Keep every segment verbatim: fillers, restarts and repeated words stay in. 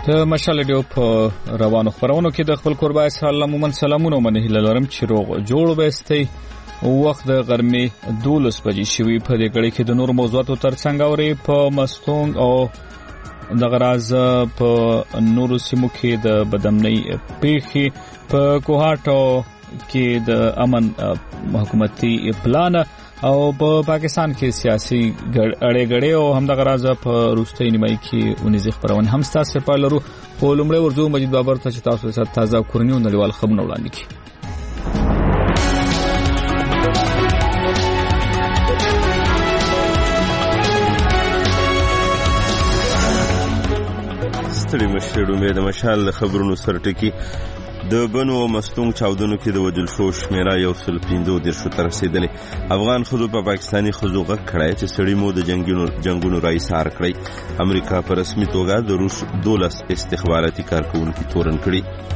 د مشال ډیو په روانو خبرونو کې د خپل قربای سلام سلامونه منه لرم چې روغ جوړ وستي وخت د غرمې دولس بجې شوي په دې غړي کې د نور موضوعاتو ترڅنګ اوري په مستونګ او د غراز په نورو سیمو کې د بدامنۍ پیخي په کوهاټو کې د امن حکومتي پلان او په پاکستان کې سیاسي اړې غړې او هم د غراز په روستۍ نیمای کې ونیزه خبرونه هم ستاسو په لورو په لومړی ورځو مجید بابر ته چې تاسو سره تازه کورنیو نړیوال خبرونه وړاندې کړي. ستړي مشر امید مشال خبرونو سره ټکی د بنو او مستونګ چاودنو کې د وجل شو شمیره یو سل پنځه دیرشو ته رسیدلې. افغان ښځو په پاکستاني ښځو غږ کړی چې سړي مو د جنگونو جنگونو رایسار کړی. امریکا په رسمي توګه د روس دولس استخباراتي کارکونکو تورن کړي.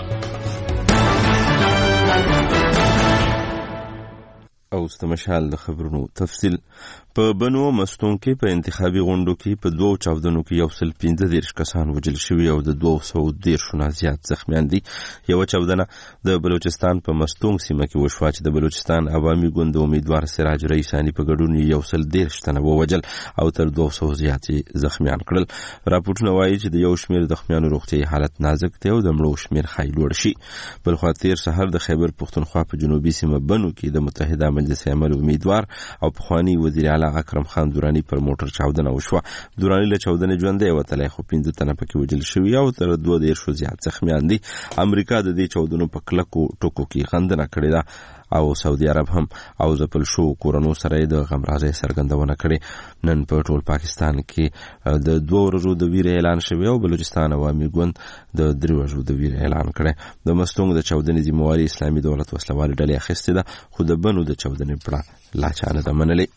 او استمشال د خبرونو تفصیل په بنو مستون کې په انتخابي غونډو کې په دوه چاودنو کې یو سل پنځه دیرش کسان وژل شوي او د دوه سوه دیرش نه زیات زخمیان دي. یو چاودنه د بلوچستان په مستون سیمه کې وشوه چې د بلوچستان عوامي ګوند امیدوار سراج رئیسانی په ګډون یو سل دیرش تنه ووژل او تر دوه سوه زیات زخمیان کړل. راپورټونه وایي چې د یو شمېر زخمیانو روغتیايي حالت نازک دی او د مړو شمېر ښایي لوړ شي. بل خوا تیر سحر د خیبر پښتونخوا په جنوبي سیمه بنو کې د متحده مجلس عمل امیدوار او پخوانی وزیر اعلی اکرم خان دورانی پر موټر چاودنه وشوه. دورانی له چاودنې ژوندی وتلی خو پنځه تنه پکې وژل شوي او تر دوه دیرشو زیات زخمیان دي. امریکا د دې چاودنو په کلکو ټکو کې غندنه کړې ده او سعودي عرب هم او ځپل شو کورونو سره د غمرازۍ څرګندونه کړې. نن په ټول پاکستان کې د دوه ورځو د ویر اعلان شوی او بلوچستان عوامي ګوند د درې ورځو د ویر اعلان کړی. د مستونګ د چاودنې ذمہواري اسلامي دولت وسلوال ډلې اخیستې ده خو د بنو د چاودنې پړه لا چا نه ده منلې.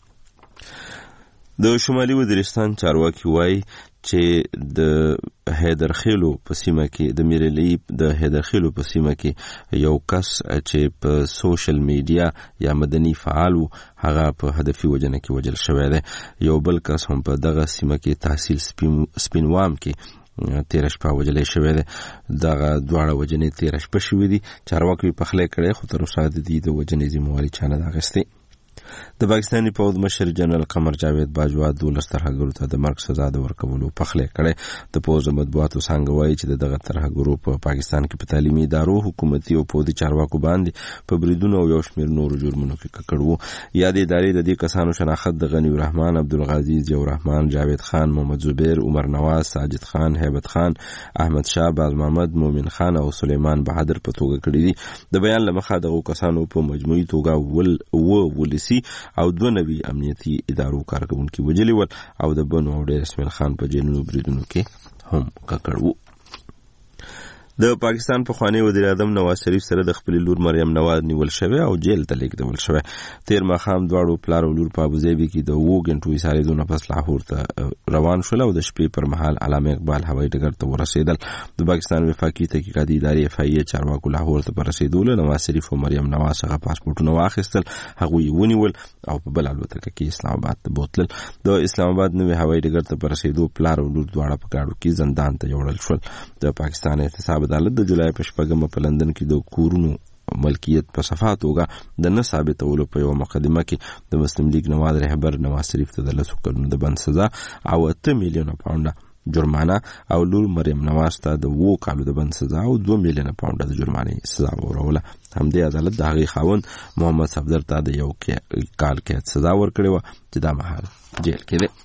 د شمالي وزیرستان چارواکي وایي چې د حیدرخیلو په سیمه کې د میرلی د حیدرخیلو په سیمه کې یو کس چې په سوشل میډیا یا مدني فعال و هغه په هدفي وجنه کې وژل شوی دی. یو بل کس هم په دغه سیمه کې تحصیل سپینوام کې تیر شپه وژل شوی دی. دغه دواړه وجنې تیر شپه شوې دي. چارواکي په خله کړي خو تر اوسه د دې د وجنې ذمہواري چا نه ده اخیستې. د پاکستاني پوځ مشر جنرال قمر جاوید باجوا دولس ترهګرو ته د مرګ سزا د ورکولو پخلی کړی. د پوځ مطبوعاتو څنګه وایي چې دغه ترهګرو په پاکستان کې په تعلیمي ادارو حکومتي او پوځي چارواکو باندې په بریدونو او یو شمېر نورو جرمونو کې ککړ وو. یادې ادارې د دې کسانو شناخت د غنی الرحمن، عبدالغازي، ضیاءالرحمن، جاوید خان، محمد زبیر، عمر نواز، ساجد خان، هیبت خان، احمد شاه، باز محمد، مومن خان او سلیمان بهادر په توګه کړي دي. د بیان له مخه دغه کسانو په مجموعي توګه ول و ولسی او دوه نوي امنیتي ادارو کارکونکي وژلي ول او د بنو او ډیر اسماعیل خان په جنونو بریدونو کې هم ککړ وو. د پاکستان پخوانی وزیر اعظم نواز شریف سره د خپل لور مریم نواز نیول شوی او جیل ته لیږدول شوی. تیر ماښام دواړو پلار او لور په ابوظبي کې د اوو غنټو ایساریدونه پس لاهور ته روان شول او د شپې پر مهال علامه اقبال هوایي ډګر ته ورسېدل. د پاکستان وفاقي تحقیقاتي ادارې اف ای ای چارواکو لاهور ته پر رسېدو له نواز شریف او مریم نواز څخه پاسپورټونه واخیستل. هغوی ونیول او په بل الوتکه کې اسلام آباد ته بوتلل. د اسلام آباد نوي هوایي ډګر ته پر رسېدو پلار او لور دواړه په ګاډو کې زندان ته یوړل شول. د پاکستان احتساب عدالت د جولای په شپږمه په لندن کې د کورونو ملکیت په صفه توګه د نه ثابتولو په یوه مقدمه کې د مسلم لیگ نواز رهبر نواز شریف ته د لسو کلونو د بند سزا او اته میلیونه پاونډه جرمانه او لور مریم نواز ته د اوو کالو د بند سزا او دوه میلیونه پاونډه د جرمانې سزا وروله. همدې عدالت د هغې خاوند محمد صفدر ته د یو کال قید سزا ورکړې وه چې دا مهال جیل کې دی.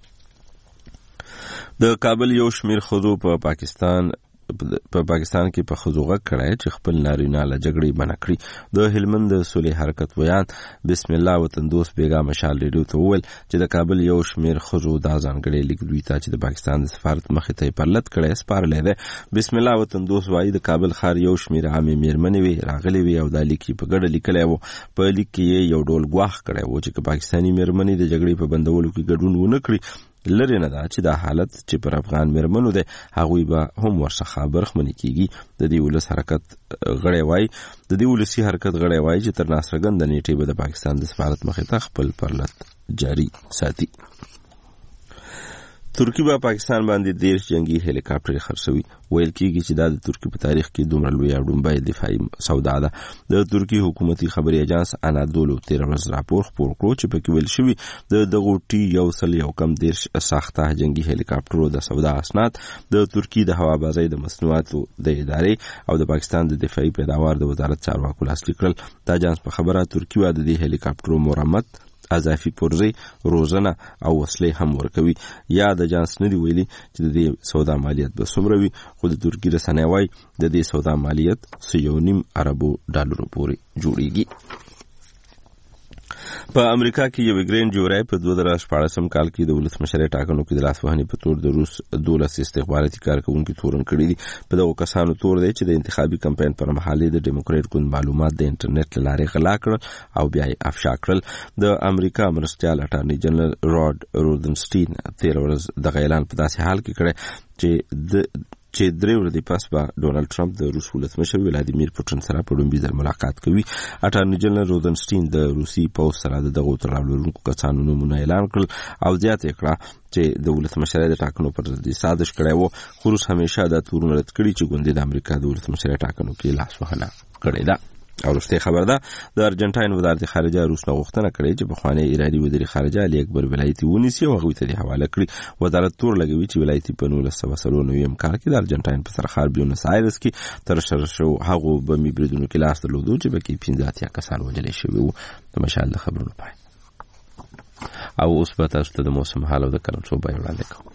د کابل یو شمېر ښځو په پاکستان په پاکستان کې په ښځو غږ کړی چې خپل نارینه له جګړې منع کړي. د هلمند د صلح حرکت ویان بسم الله وطن دوست بیګا مشال ریډیو ته وویل چې د کابل یو شمېر ښځو دا ځانګړی لیک دوی ته چې د پاکستان د سفارت مخې ته یې پرلط کړی سپارلی دی. بسم الله وطن دوست وایي د کابل ښار یو شمېر عامې میرمنې وې راغلې وې او دا لیک یې په ګډه لیکلی و. په لیک کې یې یو ډول ګواښ کړی و چې که پاکستاني میرمنې د جګړې په بندولو کې ګډون ونه کړي لري نه ده چې دا حالت چې پر افغان میرمنو دی هغوی به هم ورڅخه برخمنې کیږي. د دې ولس حرکت غړی وایي د دې ولسي حرکت غړی وایي چې تر ناڅرګنده نیټې به د پاکستان د سفارت مخې ته خپل پرلط جاري ساتي. ترکی به پاکستان باندې دیرش جنگي هلیکاپټر خرڅوي. ویل کېږي چې دا د ترکی په تاریخ کې دومره لوی او ډومبای دفاعي سودا ده. د ترکی حکومتي خبري اژانس انادولو تیر ورځ راپور خپور کړ چې پکې ویل شوی د دغه ټي یو سل یو کم دیرش ساخته جنگي هلیکاپټرو د سودا اسناد د ترکی د هوابازۍ د مصنوعاتو د ادارې او د پاکستان د دفاعي پیداوار د وزارت چارواکو لاسلیک کړل. د اژانس په خبره ترکی واده د هلیکاپټرو مرمت اضافي پرزي روزنه او وسلې هم ورکوي. یا د جانس نه دی ویلي چې د دې سودا مالیت به څومره وي، خو د ترکی رسنۍ وايي د دې سودا مالیت سیو نیم اربو ډالرو پورې جوړیږي. په امریکا کې یو ګرین جورای په دوه زره شپاړسم کال کې د ولسمشر ټاکنو کې د لاسوهنې په تور د روس دولس استخباراتي کارکونکو تورن کړی دي. په دغه کسانو تور دی چې د انتخابي کمپاین پر مهال د ډیموکریټ ګوند معلومات د انټرنیټ لارې غلا کړل او بیا یې افشا کړل. د امریکا مرستیال اټارنی جنرال راډ روزنسټین تیر ورځ د اعلان په داسې حال کې کړی چې د چې درې ورځې پس به ډونالد ټرمپ د روس ولسمشر ولادیمیر پوتین سره په لومړي ځل ملاقات کوي. اټارنی جنرال روزنسټین د روسي پوځ سره د دغو تړاو کسانو نومونه اعلان کړل او زیاته کړه چې د ولسمشر د ټاکنو پر ضد سازش کړی وو، خو روس همیشه دا تورونه رد کړي چې ګوندې د امریکا د ولسمشر ټاکنو کې لاسوهنه کړې ده. او رښتیا خبر ده د ارجنټاین وزارت خارجه روس نه غوښتنه کړې چې بخوانی ایرانی وزیر خارجه علي اکبر ولایتي ونیسي او هغوی ته د حواله کړي. وزارت تور لګوي چې ولایتي په نولس سوه څلور نوي کال کې د ارجنټاین په سرخار بیونس آیرس کې تر شر شو هغو بمي بریدونو کې لاس درلودو چې پکې پنځه اتیا کسان وژل شوي وو. د مشال د خبرونو پای. او اوس به تاسو ته د موسم حال او د کرنسو بیان وړاندې کوم.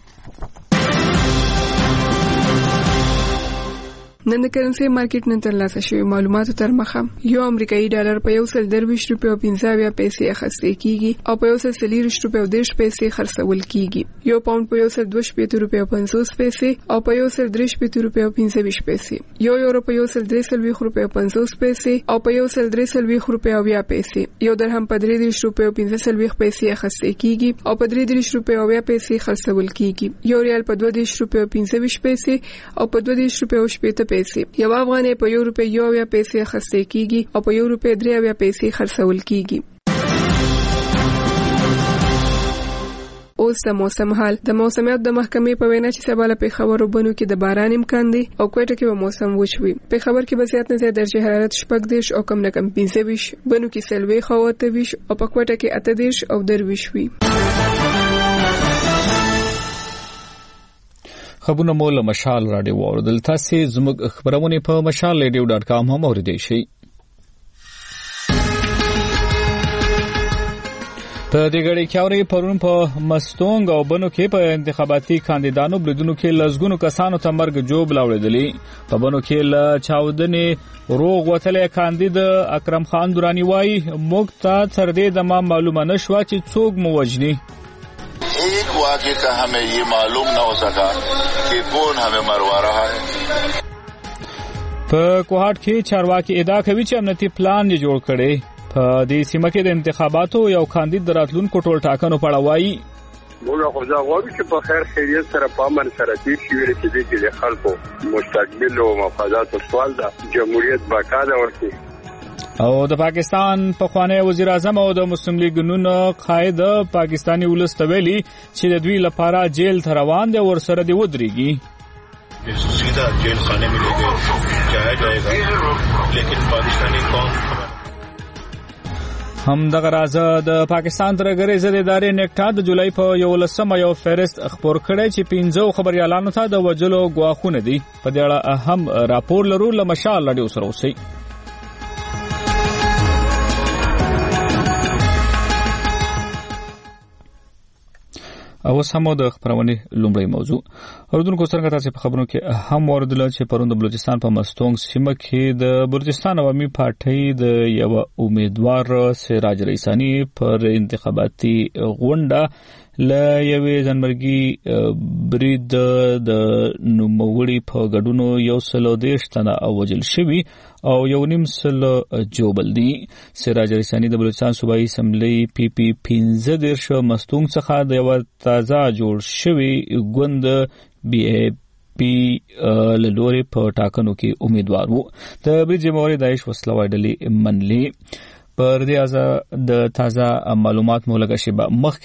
نن د کرنسي مارکیټ نن ترلاسه شوی معلوماتو تر مخه یو امریکایي ډالر په یو سل درویش روپیو پنځه اویا پیسې اخیستل کیږي او په یو سل څلوېښت روپیو دېرش پیسې خرڅول کیږي. یو پاوند په یو سل دوه شپېته روپیو پنځوس پیسې او په یو سل درې شپېته روپیو پنځه ویشت پیسې. یو یورو په یو سل درې څلوېښت روپیو پنځوس پیسې او په یو سل درې څلوېښت روپیو اویا پیسې. یو درهم په درې دېرش روپیو پنځه څلوېښت پیسې اخیستل کیږي او په درې دېرش روپیو اویا پیسې خرڅول کیږي. یو ریال په دوه دېرش روپیو پنځه ویشت پیسې او په دوه دېرش روپیو شپېته پیسې. یو افغانۍ په یو روپۍ یو اویا پیسې اخیستل کیږي او په یو روپۍ درې اویا پیسې خرڅول کیږي. اوس د موسم حال. د موسمیات د محکمې په وینا چې سبا له پېښور او بنو کې د باران امکان دی او کوټه کې به موسم وچ وي. پېښور کې به زیات نه زیات درجه حرارت شپږ دېرش او کم نه کم پنځه ویشت، بنو کې څلوېښت او اته ویشت او په کوټه کې اته دېرش او درویشت وي. خبرونه مو له مشال راډیو واوریدل. تاسو زموږ خبرونه په مشال ریډیو ډاټ کام هم اوریدئ شئ. په دې غړي کې اوري پرون په مستونګ او بنو کې په انتخاباتي کاندیدانو بریدونو کې لزګونو کسانو ته مرګ جوب لاوړېدلی. په بنو کې ل چاودنې روغ وتلې کاندید اکرم خان دورانی وایي موږ ته تر دې د ما معلومه نشوه چې څوک مو وژني. एक वाक़े का हमें ये मालूम न हो सका कि कौन हमें मरवा रहा है. په کوهاټ کې چارواکي ادعا کوي چې امنیتي پلان یې جوړ کړي. په دې سیمه کې د انتخاباتو یو کاندید راتلونکو ټول ټاکنو په اړه وایي موږ خو دا غواړو چې په خیر خیریت سره په امن سره تیر شي چې دې کې د خلکو مستقبل او مفادات سوال ده جمهوریت باقاعده ورته. او د پاکستان پخوانی وزیر اعظم او د مسلم لیگ نون قائد پاکستانی ولس ته ویلي چې د دوی لپاره جیل ته روان دي او ورسره دی ودرېږي. सीधा जेल खाने में लेके जाया जाएगा लेकिन पाकिस्तानी कौम هم دغه راز د پاکستان ترګری زده ادارې نیکټا د جولای په یولسمه یو فهرست خبر کړی چې پنځه خبريالانو ته د وجلو غواخونه دي. په دې اړه اهم راپور لرو له مشال راډیو سره اوسئ. او سمو د خبرونه لومړی موضوع اوردونکو څنګه تاسو په خبرونو کې هم وردل چې پروند بلوچستان په مستونګ سیمه کې د بلوچستان عوامي پارټۍ د یو امیدوار سراج رئیسانی پر انتخاباتي غونډه ل یوې ځنمرګي برید د نوموړي په ګډونو یو سلو دیش تنه اوجل شوی او یو نیم سل جوبل دی. سراج رئیسانی د بلوچستان صوبایي اسمبلی پی پی پنځه دیرش مستونګ څخه د یو تازه جوړ شوی ګوند بی ای پی لوري په ټاکنو کې امیدوار وو. د برید جمهوریت داعش وسله وایډلې منلی پر دې ازا د تازه معلومات مولګه شبه مخکې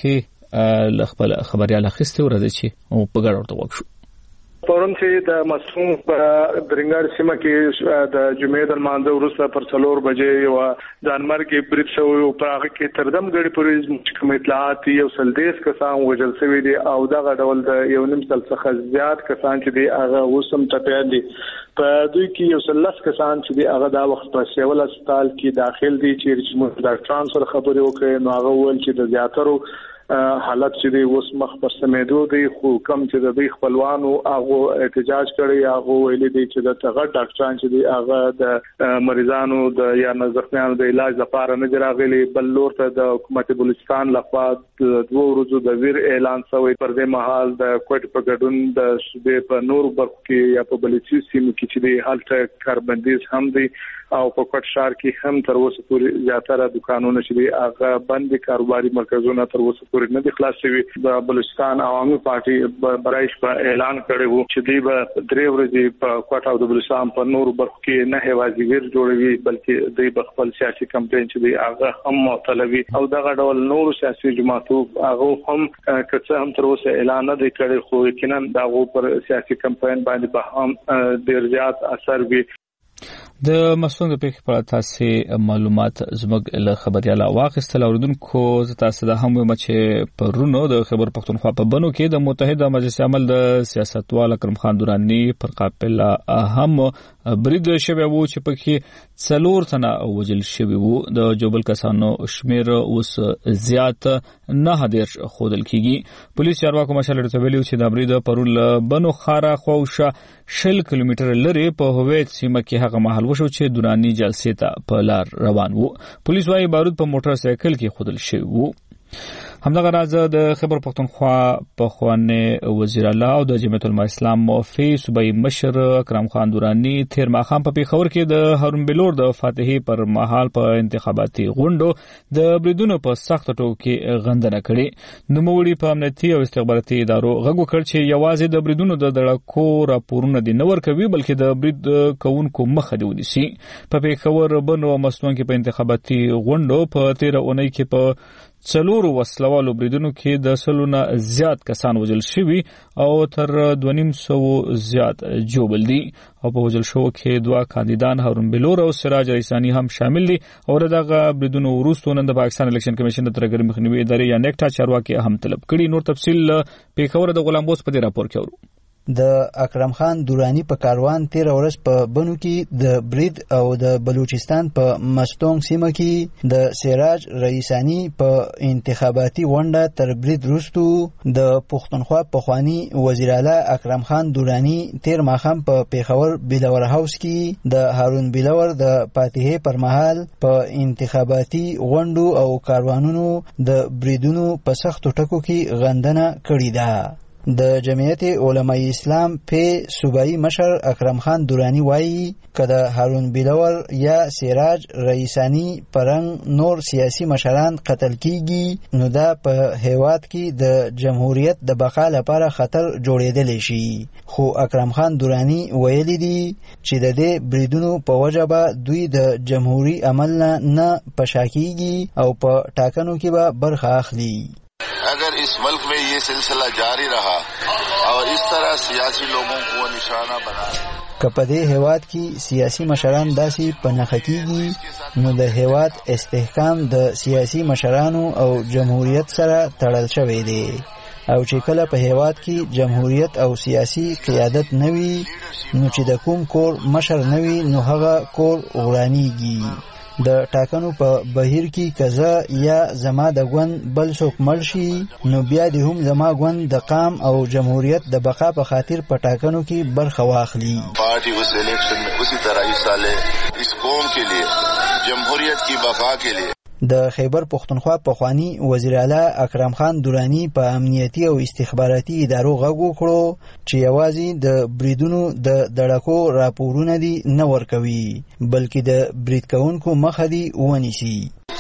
ل خپل خبريال اخیسته ورته چې په ګډه ورته وکړو. پرون چې د مسوم په درنګار سیمه کې د جمعې د مانځه وروسته پر څلور بجې یو ځانمرګ کې برید شوی او په هغه کې تردم غړي پولیس کوم اطلاعات یو سلدیس کسان وژل شوی دي او دغه ډول د یو نیم سل څخه زیات کسان چې دي هغه وسم ټپیان دي. په دوی کې یو سلس کسان چې دي هغه دا وخت په سیول هسپتال کې داخل دي چې موږ ډاکټرانو سره خبرې وکړې نو هغه وویل چې د زیاترو حالت چې دی اوس مخ پر سمېدو دی خو کم چې د دوی خپلوانو هغه احتجاج کړي هغه ویلي دي چې د تغه ډاکټران چې دی هغه د مریضانو د یا نزخمیانو د علاج لپاره نه راغلي بل لور ته د حکومت بلوچستان لخوا د دوه ورځو د ویر اعلان شوی پر دې مهال د کوټ په ګډون د صوبې په نور برخو کې یا په بلوچستان سیمه کې چې دی هلته کاربندیز هم دی او په کوټ شهر کې هم تر اوسه پورې زیاتره دکانونه چې دی هغه بند کاروباري مرکزونه تر اوسه نه د خلاص شوی. د بلوچستان عوامي پارټي برایش په اعلان کړی وو چې دوی به درې ورځې په کوټه او د بلوچستان په نور برخو کې نه هوازي ویر جوړوي بلکې دوی په خپل سیاسي کمپاین چې دی هغه هم معطلوي او دغه ډول نور سیاسي جماعتو هغه هم کڅه هم تر اوسه اعلان نه دی کړی خو یقینا دغه پر سیاسي کمپاین باندې به هم ډیر زیات اثر وي. د مسوند په اړه په تاسو معلومات زموږ له خبرياله واخیستل اوردونکو زه تاسو د هم مچ پرونو د خبر پښتونخوا په بنو کې د متحده مجلس عمل د سیاستوال اکرم خان دورانی پر قافله هم برید شوی وو چې پکې څلور تنه وجل شوی وو. د جوبل کسانو شمیر اوس زیات نه هدیر خودل کیږي. پولیس چارواکو مشال ته ویلو چې د برید پرول بنو خارا خوښه شل کیلومتر لري په هویت سیمه کې هغه محل وشو چې دورانی جلسې ته په لار روان وو. پولیس وايي بارود په موټر سایکل کې خودل شوی وو. همدغه راز د خبر پښتونخوا په خوانه وزیر اعلی او د جمعیت العلماء اسلام موفي صوبایي مشر اکرم خان دورانی تیر ماخام په پیښور کې د هارون بلور د فاتحې پر مهال په انتخاباتي غونډو د بریدونو په سخت ټکو کې غندنه کړې. نوموړي په امنیتي او استخباراتي ادارو غږ وکړ چې یوازې د بریدونو د دړکو راپورونه دي نه ورکوي بلکې د برید کوونکو مخه دی ونیسي. په پیښور بنو مسلون کې په انتخاباتي غونډو په تیر اونۍ کې په څلورو وسلوالو بریدونو کې د سلونه زیات کسان وژل شوي او تر دوه نیم سوه زیات جوبل دي او په وژل شوو کې دوه کاندیدان هارون بلور او سراج رئیسانی هم شامل دي. او دغه بریدونو وروسته نن د پاکستان الیکشن کمیشن د ترګر مخنیوي ادارې یا نیکټا چارواکي هم طلب کړي. نور تفصیل پیښور د غلام بوس په دې راپور کې اورو. د اکرم خان دورانی په کاروان تیر ورځ په بنو کې د برید او د بلوچستان په مستونګ سیمه کې د سراج رئیسانی په انتخاباتي غونډه تر برید وروسته د پښتونخوا پخوانی وزیر اعلی اکرم خان دورانی تیر ماخام په پیښور بلور هاوس کې د هارون بلور د فاتحې پر مهال په انتخاباتي غونډو او کاروانونو د بریدونو په سختو ټکو کې غندنه کړې ده. د جمعیت علماء اسلام په صوبایي مشر اکرم خان دورانی وایي که د هارون بلور یا سراج رئیسانی پرنګ نور سیاسي مشران قتل کیږي نو دا په هیواد کې د جمهوریت د بقا لپاره خطر جوړېدلی شي. خو اکرم خان دورانی ویلي دي چې د دې بریدونو په وجه به دوی د جمهوری عمل نه پشا کیږي او په ټاکنو کې به برخه اخلي. अगर इस मुल्क में ये सिलसिला जारी रहा और इस तरह सियासी लोगों को निशाना बना که په دې هیواد کې سیاسي مشران داسې په نښه کیږي نو د هیواد استحکام د سیاسي مشرانو او جمهوریت سره تړل شوی دی او چې کله په هیواد کې جمهوریت او سیاسي قیادت نوي نو چې د کوم کور مشر نوي نو هغه کور غرانیږي. د ټاکنو په بهیر کې کزه یا زما د ګوند بل څوک مړ شي نو بیا د هم زما ګوند د قام او جمهوریت د بقا په خاطر په ټاکنو کې برخه واخلي. پارٹی اس الیکشن میں اسی طرح حصہ لے اس قوم کے لیے جمہوریت کی بقا کے لیے. د خیبر پښتونخوا پخوانی وزیر اعلی اکرم خان دورانی په امنیتي او استخباراتي ادارو غږ وکړو چې یوازې د بریدونو د دړکو راپورونه دي نه ورکوي بلکې د برید کوونکو مخه دي ونیسي.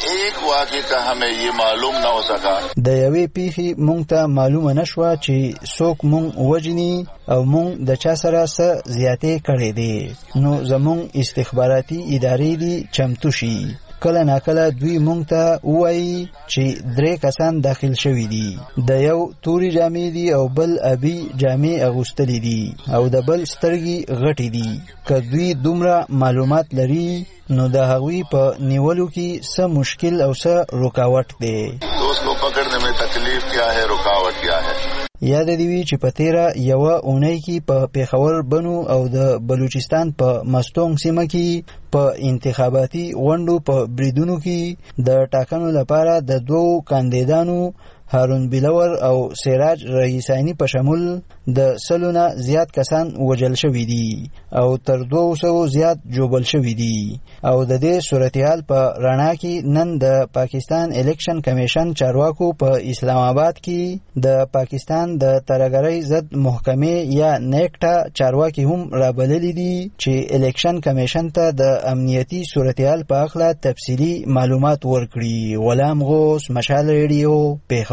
हमें ये मालूम न हो सका د یوې پیښې مونږ ته معلومه نشوه چې څوک مونږ وجني او مونږ د چا سره څه زیاتې کړې دي نو زمونږ استخباراتي ادارې دي چمتو شي کله ناکله دوی مونږ ته وایي چې درې کسان داخل شوي دي، د یو توري جامې دي او بل ابي جامې اغوستلې دي او د بل سترګې غټې دي. که دوی دومره معلومات لري نو د هغوی په نیولو کې څه مشکل او څه رکاوټ دی. دوست کو پکڑنے میں تکلیف کیا ہے، رکاوٹ کیا ہے؟ یاد دی وی چې په تیره یوه اونۍ کې په پیښور بنو او د بلوچستان په مستونګ سیمه کې په انتخاباتي غونډو په بریدونو کې د ټاکنو لپاره د دوو کاندیدانو هارون بلور او سراج رئیسانی په شمول د سلو نه زیات کسان وژل شوي دي او تر دوه سوو زیات ژوبل شوي دي. او د دې صورتحال په رڼا کې نن د پاکستان الیکشن کمیشن چارواکو په اسلام آباد کې د پاکستان د ترهګرۍ ضد محکمې یا نیکټا چارواکي هم رابللي دي چې الیکشن کمیشن ته د امنیتي صورتحال په اړه تفصیلي معلومات ورکړي. غلام غوث، مشال ریډیو، پیښور.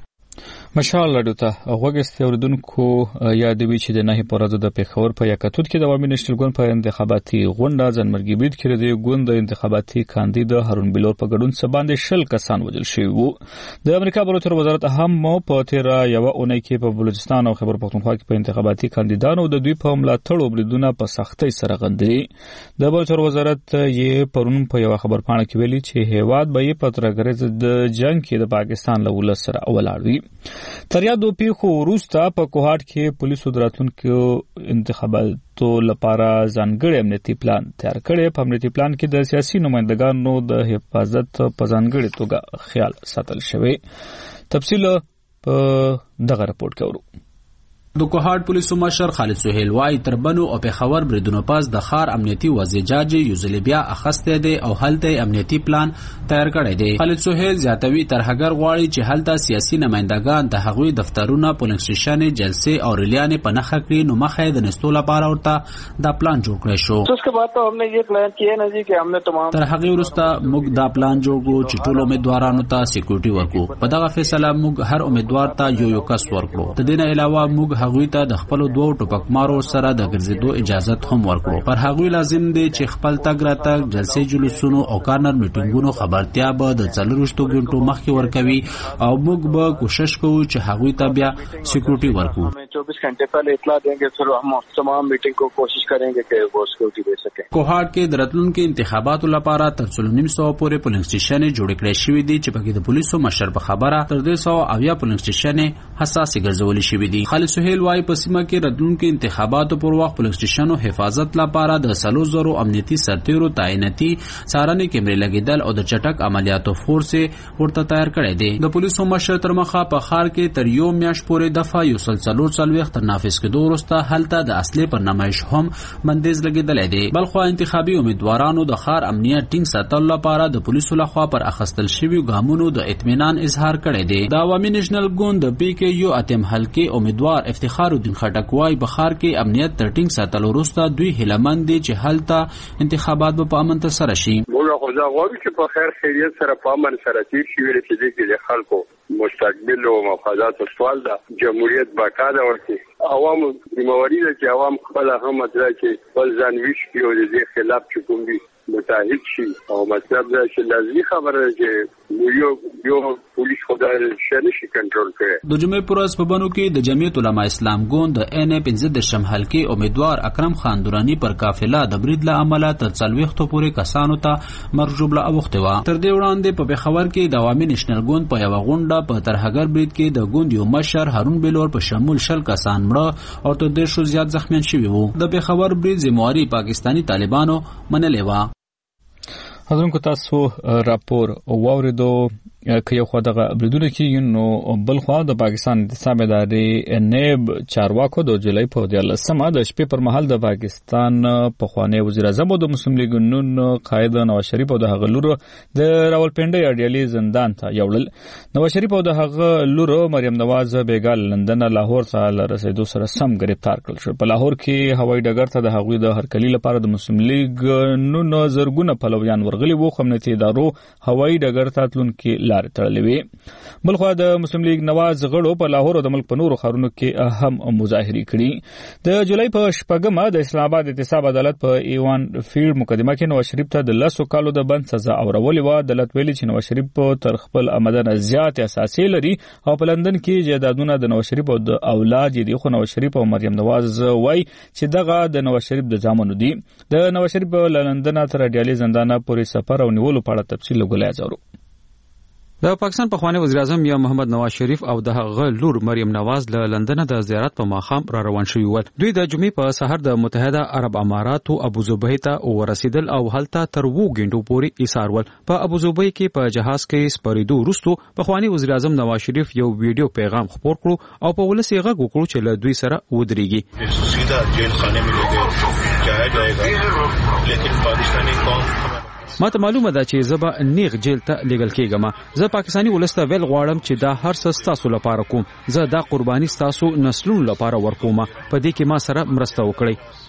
مشال راډیو ته غوږ اوریدونکو یادوي چې د نهي په ورځ د پیښور په یکتوت کې د عوامي نېشنل ګوند په انتخاباتي غونډه ځانمرګي برید کې د ګوند د انتخاباتي کاندید هارون بلور په ګډون څخه باندې شل کسان وژل شوي وو. د امریکا بلوتر وزارت هم په تیره یوه اونۍ کې په بلوچستان او خیبر پختونخوا کې په انتخاباتي کاندیدانو د دوی په ملاتړو بریدونه په سختۍ سره غندلي. د بلوتر وزارت یې پرون په یوه خبرپاڼه کې ویلي چې هیواد به یې په ترهګرۍ ضد جنګ کې د پاکستان له ولس سره ولاړ وي. تر یادو پیښو وروسته په کوهاټ کې پولیسو د راتلونکو انتخاباتو لپاره ځانګړی امنیتي پلان تیار کړی. په امنیتي پلان کې د سیاسي نمایندګانو د حفاظت په ځانګړې توګه خیال ساتل شوی. تفصیل په دغه رپورټ کې ورو. د کوهاټ پولیسو مشر خالد سهیل وايي تر بنو او پیښور بریدونو پاس د ښار امنیتي وضع جاج یوزلی بیا اخسته دی او هلته امنیتي پلان تیار کړی دی. خالد سهیل زیاتوي ترهګر غواړي چې هلته سیاسي نمائندگان د هغوی دفترونه، پولیس سټیشن، جلسې او ریلیانې په نښه کړي نو مخه د نستو لپاره ورته دا پلان جوړ کړی شو. उसके बाद तो हमने ये प्लान किया ना जी कि हमने तमाम تر هغه وروسته موږ دا پلان جوړ کړو چې ټول امیدوارانو ته سکیورټي ورکړو. په دغه فیصله موږ هر امیدوار ته یو یو کس ورکړو. د دې نه علاوه موږ هغوی ته د خپل دوه ټوپکمارو سره د ګرځېدو اجازه هم ورکړو. پر هغوی لازم دی چې خپل تګ راتګ، جلسې، جلوسونو او کارنر میټینګونو خبرتیا به د څلرویشتو غنټو مخکې ورکوي او موږ به کوشش کوو چې هغوی ته بیا سکیورټي ورکړو. चौबीस घंटे पहले इतला देंगे, फिर हम तमाम मीटिंग को कोशिश करेंगे कि वो सिक्योरिटी दे सके. کوهاټ کې د راتلونکو انتخاباتو لپاره تر څلور نیم سوه پورې پولینګ سټیشنې جوړې کړې شوې دي چې پکې د پولیسو مشر په خبره تر دې سوه اویا پولینګ سټیشنې حساسې ګرځولې شوې دي. خالد سهیل وايي په سیمه کې راتلونکو انتخاباتو پر وخت پولینګ سټیشنو حفاظت لپاره د څلور زرو امنیتي سرتیرو تعیناتي څارنې کیمرې لګېدل او د چټک عملیاتو فورس ورته تیار کړی دی. د پولیسو مشر تر مخه په ښار کې تر یو میاشت پورې دفعه یو سل څلور څلوېښت تر نافذ کېدو وروسته هلته د اصلي پر نمایش هم بندیز لګېدلی دی. بلخوا انتخابي امیدوارانو د ښار امنیت ټینګ ساتلو لپاره د پولیسو لخوا پر اخیستل شویو ګامونو د اطمینان اظهار کړی دی. د عوامي نېشنل ګوند د پی کې یو اتم حلقې امیدوار افتخار الدین خټک وايي په ښار کې امنیت تر ټینګ ساتلو وروسته دوی هیلهمند دي چې هلته انتخابات به په امن ترسره شي. موږ خو دا غواړو چې په خیر خیریت سره په امن سره تیر شي، ویل چې دې د خلکو مستقبل او مفادات سوال ده. جمهوریت بقا ده ورته عوام ذمہواری ده چې عوام خپل هم مطلب چې خپل ځان ویش کړي او دې خلاف چې کوم دي متحد شي. او مطلب دا چې لازمي خبره ده چې یو یو پولیس خدای شنه شي کنټرول کوي. د جمعې پر ورځ په بنو کې د جمعیت علما اسلام ګوند د ان پنځه دېرشم حلقې امیدوار اکرم خان درانی پر قافله د برید له امله تر څلوېښتو پورې کسانو ته مرګ ژوبله اوښتې وه. تر دې وړاندې په پېښور کې د عوامي نېشنل ګوند په یوه غونډه په ترهګر برید کې د ګوند یو مشر هارون بلور په شمول شل کسان مړه او تر دېرشو زیات زخمیان شوي وو. د پېښور برید ذمهواري پاکستاني طالبانو منلې وه. حضرونکو تاسو راپور واوریدو که یو خوا دغه بریدونه کېږي نو بل خوا د پاکستان انتصاب ادارې نیب چارواکو د جولای په دیارلسمه د شپې پر مهال د پاکستان پخوانی وزیر اعظم او د مسلم لیګ نون قائد نواز شریف او د هغه لور د راولپنډۍ اډیالي زندان ته یوړل. نواز شریف او د هغه لور مریم نواز بیګا لندن لاهور ته له رسېدو سره سم گرفتار کړل شو. په لاهور کې هوایي ډګر ته د هغوی د هرکلي لپاره د مسلم لیګ نون زرګونه پلویان ورغلي وو. خو امنیتي ادارو هوایي ډګر ته تلونکي لار تړلې وي. بلخو د مسلم لیگ نواز غړو په لاهور او د ملک په نورو ښارونو کې هم مظاهرې کړي. د جولای په شپږمه د اسلام آباد احتساب عدالت په ایوان فیلډ مقدمه کې نواز شریف ته د لسو کالو د بند سزا اورولې و. عدالت ویلي چې نواز شریف په تر خپل آمدنه زیات اساسي لري او په لندن کې جایدادونه د نواز شریف او د اولاد دي. خو نواز شریف او مریم نواز وایي چې دغه د نواز شریف د زامنو دي. د نواز شریف له لندن تر ډیالي زندانه پورې سفر او نیولو په اړه تفصیل وګورئ. زارو د پاکستان پخوانی وزیر اعظم یا محمد نواز شریف او د هغه لور مریم نواز له لندن د زیارت په ماښام را روان شوي ول. دوی د جمعې په سحر د متحده عرب اماراتو ابوظبي ته ورسېدل او هلته تر وو غنټو پورې ایثار ول. په ابوظبي کې په جهاز کې سپریدو وروسته پخوانی وزیر اعظم نواز شریف یو ویډیو پیغام خپور کړو او په ولس یې غږ وکړو چې له دوی سره ودرېږي. سیده جیل خانه میں لے گئے جایا جائے گا لیکن پاکستانی قوم ماته معلومه ده چې زه به نیغ جیل ته لیږل کېږم. زه پاکستاني ولس ته ویل غواړم چې دا هر څه ستاسو لپاره کوم. زه دا قرباني ستاسو نسلونو لپاره ورکوم. په دې کې ما سره مرسته وکړئ.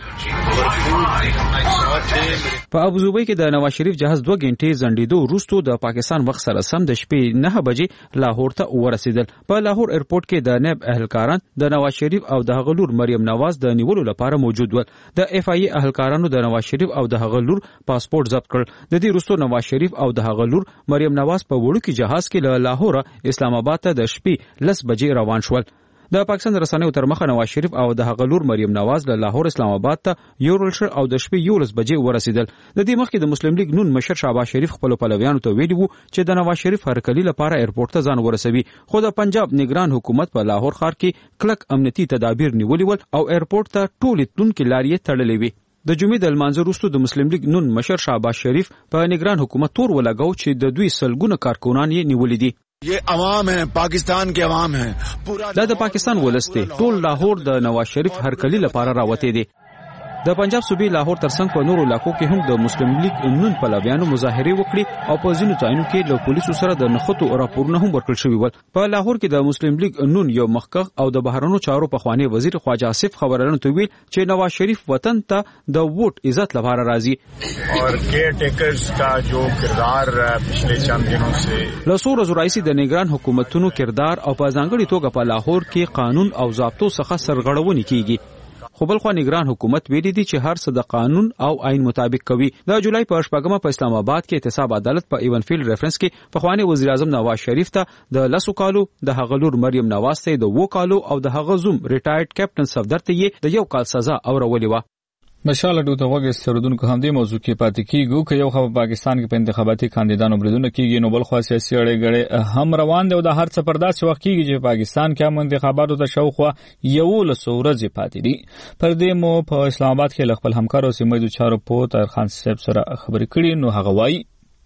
په ابوظبي کې د نواز شریف جهاز دوه غنټې ځنډېدو وروسته د پاکستان وخت سره سم د شپې نه بجې لاهور ته ورسېدل. په لاهور ایرپورټ کې د نیب اهلکاران د نواز شریف او د هغه لور مریم نواز د نیولو لپاره موجود ول. د اف آی ای اهلکارانو د نواز شریف او د هغه لور پاسپورت ضبط کړ. د دې وروسته نواز شریف او د هغه لور مریم نواز په وړوکي جهاز کې له لاهور اسلام آباد ته د شپې لس بجې روان شول. د پاکستان رسنیو تر مخه نواز شریف او د هغه لور مریم نواز له لاهور اسلام آباد ته یورل شر او د شپې یولس بجې ورسېدل. د دې مخکې د مسلم لیگ نون مشر شهباز شریف خپل پلویانو ته ویلي وو چې د نواز شریف هرکلی لپاره ایرپورټ ته ځان ورسوي. خو د پنجاب نگران حکومت په لاهور ښار کې کلک امنیتي تدابیر نیولي ول او ایرپورټ ته ټولې تلونکي لارې تړلې وي. د جمعې د لمانځه وروسته د مسلم لیگ نون مشر شهباز شریف په نگران حکومت تور ولګاو چې د دوی سلګونه کارکونان یې نیولې دي. یہ عوام ہیں، پاکستان کے عوام ہیں. دا د پاکستان ولس دی. ټول لاهور د نواز شریف هرکلی لپاره راوته دي. د پنجاب صوبې لاهور ترڅنګ په نورو علاقو کې هم د مسلم لیگ نون پلویانو مظاهرې وکړي او په ځینو ځایونو کې له پولیسو سره د نښتو راپورونه هم ورکړل شوي ول. په لاهور کې د مسلم لیگ نون یو مخکښ او د بهرنیو چارو پخوانی وزیر خواجه آصف خبرانو ته ویل چې نواز شریف وطن ته د ووټ عزت لپاره راځي. اور کیئر ټیکرز کا جو کردار پچھلے چند دنوں سے له څو ورځو راهیسې د نگران حکومتونو کردار او په ځانګړي توګه په لاهور کې قانون او ضابطو څخه سرغړونې کیږي. خو بل خو نگران حکومت ویلي دي چې هر څه د قانون او آئین مطابق کوي. د جولای په شپږمه په اسلام آباد کې احتساب عدالت په ایون فیلډ ریفرنس کې پخوانی وزیر اعظم نواز شریف ته د لسو کالو د هغه لور مریم نواز ته د وو کالو او د هغه زوم ریټایرډ کیپټن صفدر ته یې د یو کال سزا اورولې و. مشاله دوته وګړي سردونکو هم دې موضوع کې پاتې کیږي چې یو خبر پاکستان کې په انتخاباتي کاندیدانو بریدونه کیږي نو بل خو سیاسي اړې غړي هم روان دي او د هر څه پرداسي وخت کیږي چې پاکستان کې هم انتخاباتو ته شوخه یو له سورځي پاتې دي. پر دې مو په اسلام آباد کې خپل همکارو سیمه چارو په تر خان صاحب سره خبرې کړې نو هغه وایي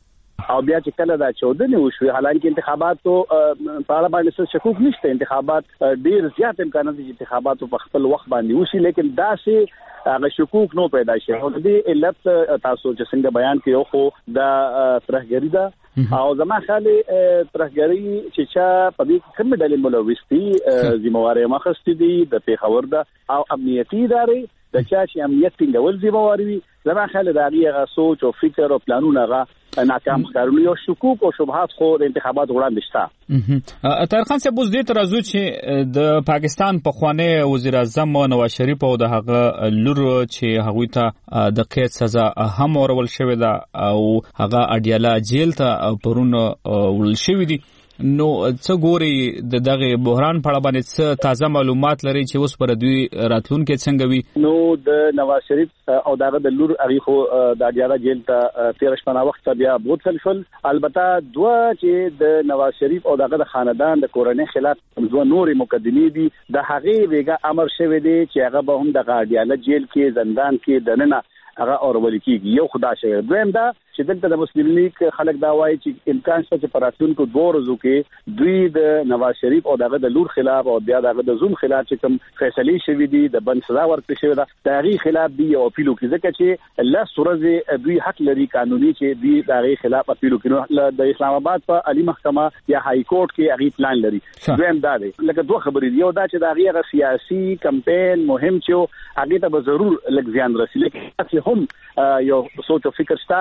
او بیا چې کله دا چودنې وشوي حالانکه انتخاباتو په اړه باندې څه شکوک نشته. انتخابات ډیر زیات امکانات دي چې انتخاباتو په خپل وخت باندې وشي لیکن دا چې هغه شکوک نو پیدا شي. او دې علت تاسو چې څنګه بیان کړو خو دا ترهګری ده او زما خیال ترهګری چې چا په دې کوم ډول ملوثي ذمہواری مخستې دي د پیښور ده او امنیتي ادارې د چا چې امنیت ټینګول ذمہواری وي. زما خیال دا هغه سوچ او فکر او پلانونه هغه ناکام ښکارول او شکوک او شبهات خو د انتخابات وړاندې شته. طاهر خان صاحب اوس دې تر ازو چې د پاکستان پخوانی وزیر اعظم نواز شریف او د هغه لور چې هغوی ته د قید سزا هم ورول شوې ده او هغه اډیالا جیل ته پرون ورل شوې دي. نو څه ګوري د دغه بحران په اړه باندې څه تازه معلومات لري چې اوس پر دوی راتلونکي څنګه وي؟ نو د نواز شریف او دغه د لور هغه خو د اډیالا جیل ته تیر شپه وخت بیا بوتل شول. البته دوه چې د نواز شریف او دغه د خاندان د کورنۍ خلاف دوه نورې مقدمې دي د هغه ویګه امر شوی دی چې هغه به هم د اډیالا جیل کې زندان کې دننه هغه اورول کیږي. یو خدا شي دویم دا چې دلته د مسلم لیگ خلک دا وایي چې امکان شته چې پراتونکو دوه ورځو کې دوی د نواز شریف او دغه د لور خلاف او بیا دغه د زوم خلاف چې کوم فیصله شوی دی د بند سزا ورکړل شوی ده د هغه خلاف دی او اپیل کوي ځکه چې الله سورزه دوی حق لري قانوني چې دوی د هغه خلاف اپیل کوي. د اسلام آباد په عالی محکمه یا های کورټ کې هغه پلان لري. دویم دا دی لکه دوه خبرې دی یو دا چې د هغه سیاسي کمپاین مهم چې هغه ته به ضرور لږ ځان رسیږي لیکن هم یو سوچ او فکر شته چې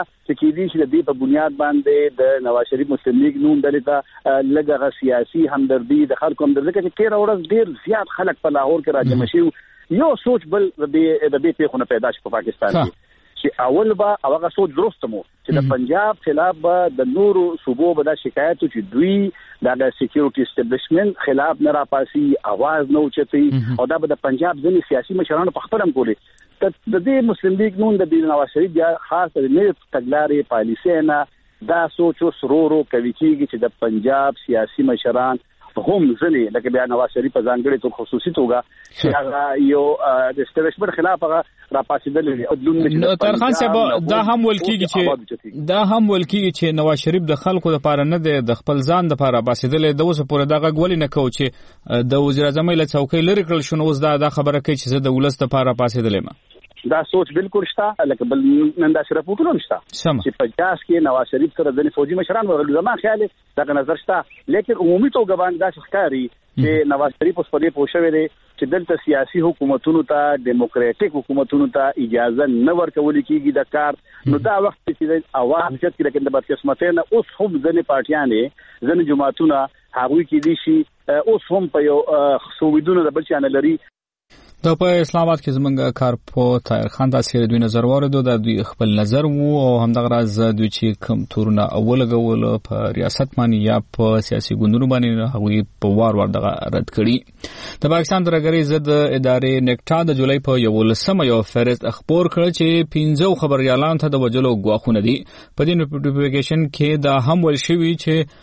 کې دي چې د دې په بنیاد باندې د نواز شریف مسلم لیگ نوم دلته لږه سیاسي همدردي د خلکو همدردي کې تیر ورځ ډیر زیات خلک په لاهور کې راجمع شي یو سوچ بل د دې د دې پیښو پیدا شي په پاکستان کې چې اول با هغه سوچ درست مو چې د پنجاب خلاف به د نورو صوبو به د شکایتو چې دوی د سکیورټي اسټابلیشمنت خلاف نه راپاسي आवाज نه اوچتي او دا به د پنجاب ځینې سیاسي مشرانو په خپل هم کولی د دې مسلم لیگ نون د نواز شریف یا خاص د نه تګلارې پالیسي نه دا سوچ سرورو کوي چې د پنجاب سیاسي مشران هم ځنې لکه بیا نواز شریف په ځانګړي تو خصوصي توګه چې هغه یو د اسټابلیشمنت خلاف هغه راپاسېدل دي نو ترخان صاحب دا هم ولکېږي چې دا هم ولکېږي چې نواز شریف د خلکو لپاره نه دی د خپل ځان لپاره راپاسېدل د اوسه پورې دغه غولې نه کوي چې د وزیر اعظم له څوکۍ لري کړل شنو اوس دا د خبره کوي چې د ولست لپاره راپاسېدل ما دا سوچ بالکل شته لکه بل نن دا صرف وټول نشته چې پچاس کې نواز شریف سره د فوجي مشران ورغلي زما خیال دا نظر شته لیکن عمومي توګه باندې دا ښکاري چې نواز شریف اوس په دې پوښښ دی چې دلته سیاسي حکومتونو ته ډیموکراټیک حکومتونو ته اجازه نه ورکول کیږي د کار نو دا وخت چې اواز چې لیکن د بدقسمتۍ نه اوس هم ځنې پارټیانې ځنې جماعتونه هغوی کې دي شي اوس هم په یو سویدونو د بل چانه لري دا په اسلام آباد کې زمونږ کار په طاهر خان داسې دوی نظر واردو دا دوی خپل نظر وو او همدغه راز دوی چې کوم تورونه اول غول په ریاست باندې یا په سیاسي ګوندونو باندې هغوی په وار وار دغه رد کړي د پاکستان درګري ضد ادارې نیکټا د جولای په یولسمه یو فهرست خبر کړ چې پنځه خبريالان ته د وجلو غواخونه دي په دې نوټیفیکیشن کې دا هم ول شوی چې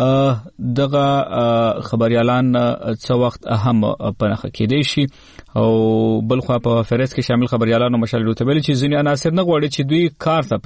دغه خبريالان څو وخت اهم پنهخه کېدې شي او بلخوا په فهرست کې شامل خبريالانو مشال روتبل چې ځینې عناصر نه غواړي چې دوی کار ته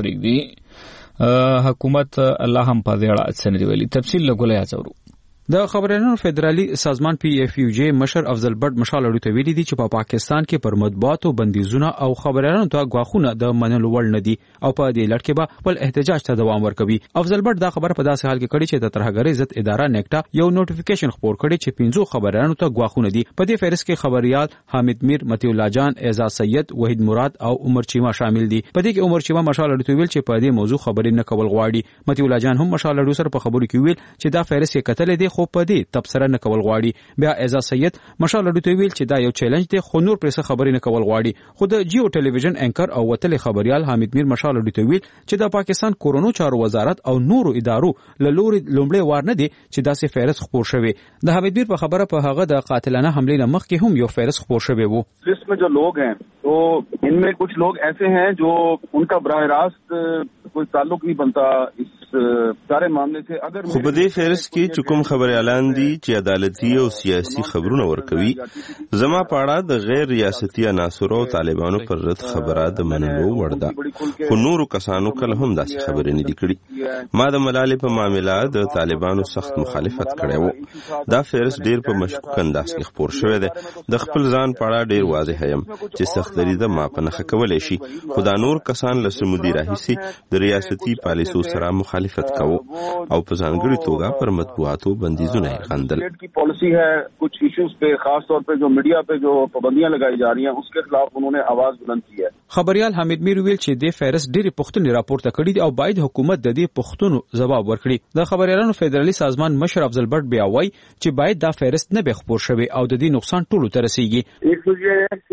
پرېږدي حکومت الله هم په دې اړه څه نه ویلي تفصیل لګولای اځورو د خبريالانو فدرالي سازمان پی اف یو جی مشر افضل بټ مشال اړوته ویلي دي چې په پا پاکستان کې پر مطبوعاتو بندیزونه او خبريالانو ته غواخونه د منلو وړ نه دي او په دې لړ کې به خپل احتجاج ته دوام ورکوي افضل بټ دا خبر په داسې حال کې کړي چې د ترهګرۍ ضد اداره نیکټا یو نوټیفیکیشن خبر کړي چې پنځو خبريالانو ته غواخونه دي په دې فهرست کې خبريال حامد میر متی الله جان اعزاز سید وحید مراد او عمر چیما شامل دي په دې کې عمر چیما مشال اړوته ویل چې په دې موضوع خبرې نه کول غواړي متی الله جان هم مشال اړو سره په خبرو کې ویل چې دا فهرست کې کتل دي خو په دې تبصره نه کول غواړي بیا اعزاز سید مشال اډو ته ویل چې دا یو چیلنج دی خو نور پرسه خبرې نه کول غواړي خو د جیو ټلویزیون انکر او وتل خبريال حامد میر مشال اډو ته ویل چې د پاکستان کورونو چارو وزارت او نورو ادارو له لوري لومړی وار نه دي چې داسې فهرست خبر شوی د حامد میر په خبره په هغه د قاتلانه حمله نه مخکې هم یو فهرست خبر شوی وو لسٹ میں جو لوگ ہیں تو ان میں کچھ لوگ ایسے ہیں جو ان کا براہ راست کوئی تعلق نہیں بنتا اس سارے معاملے سے اگر خو په دې فهرست کې چې کوم خبريالان دي چې عدالتي او سیاسي خبرونه ورکوي زما پاړه د غیر ریاستي عناصرو او طالبانو پر رد خبره د منلو وړ ده خو نورو کسانو کله هم داسې خبرې نه دي کړي ما د ملالۍ په معاملې د طالبانو سخت مخالفت کړی وو دا فهرست ډیر په مشکوک انداز کې خبر شوی دی د خپل ځان پاړه ډیر واضح یم چې سختري د ما په نخښه کولای شي خو دا نور کسان له سمودي راهیسي د ریاستي پالیسو سره مخالفت کوو او په ځانګړي توګه پر مطبوعاتو بندیزونه یې غندل کی پالیسی ہے کچھ ایشوز پہ خاص طور پہ جو میڈیا پہ جو پابندیاں لگائی جا رہی ہیں اس کے خلاف انہوں نے آواز بلند کی ہے خبريال حامد میر ویل چې د فهرست ډېری پښتنې راپورته کړي دي او باید حکومت د دې پښتنو جواب ورکړي د خبريالانو فدرالي سازمان مشر افضل بټ بیا وایي چې باید دا فهرست نه به خبر شوي او د دې نقصان ټولو ته رسیږي ایک تو یہ ہے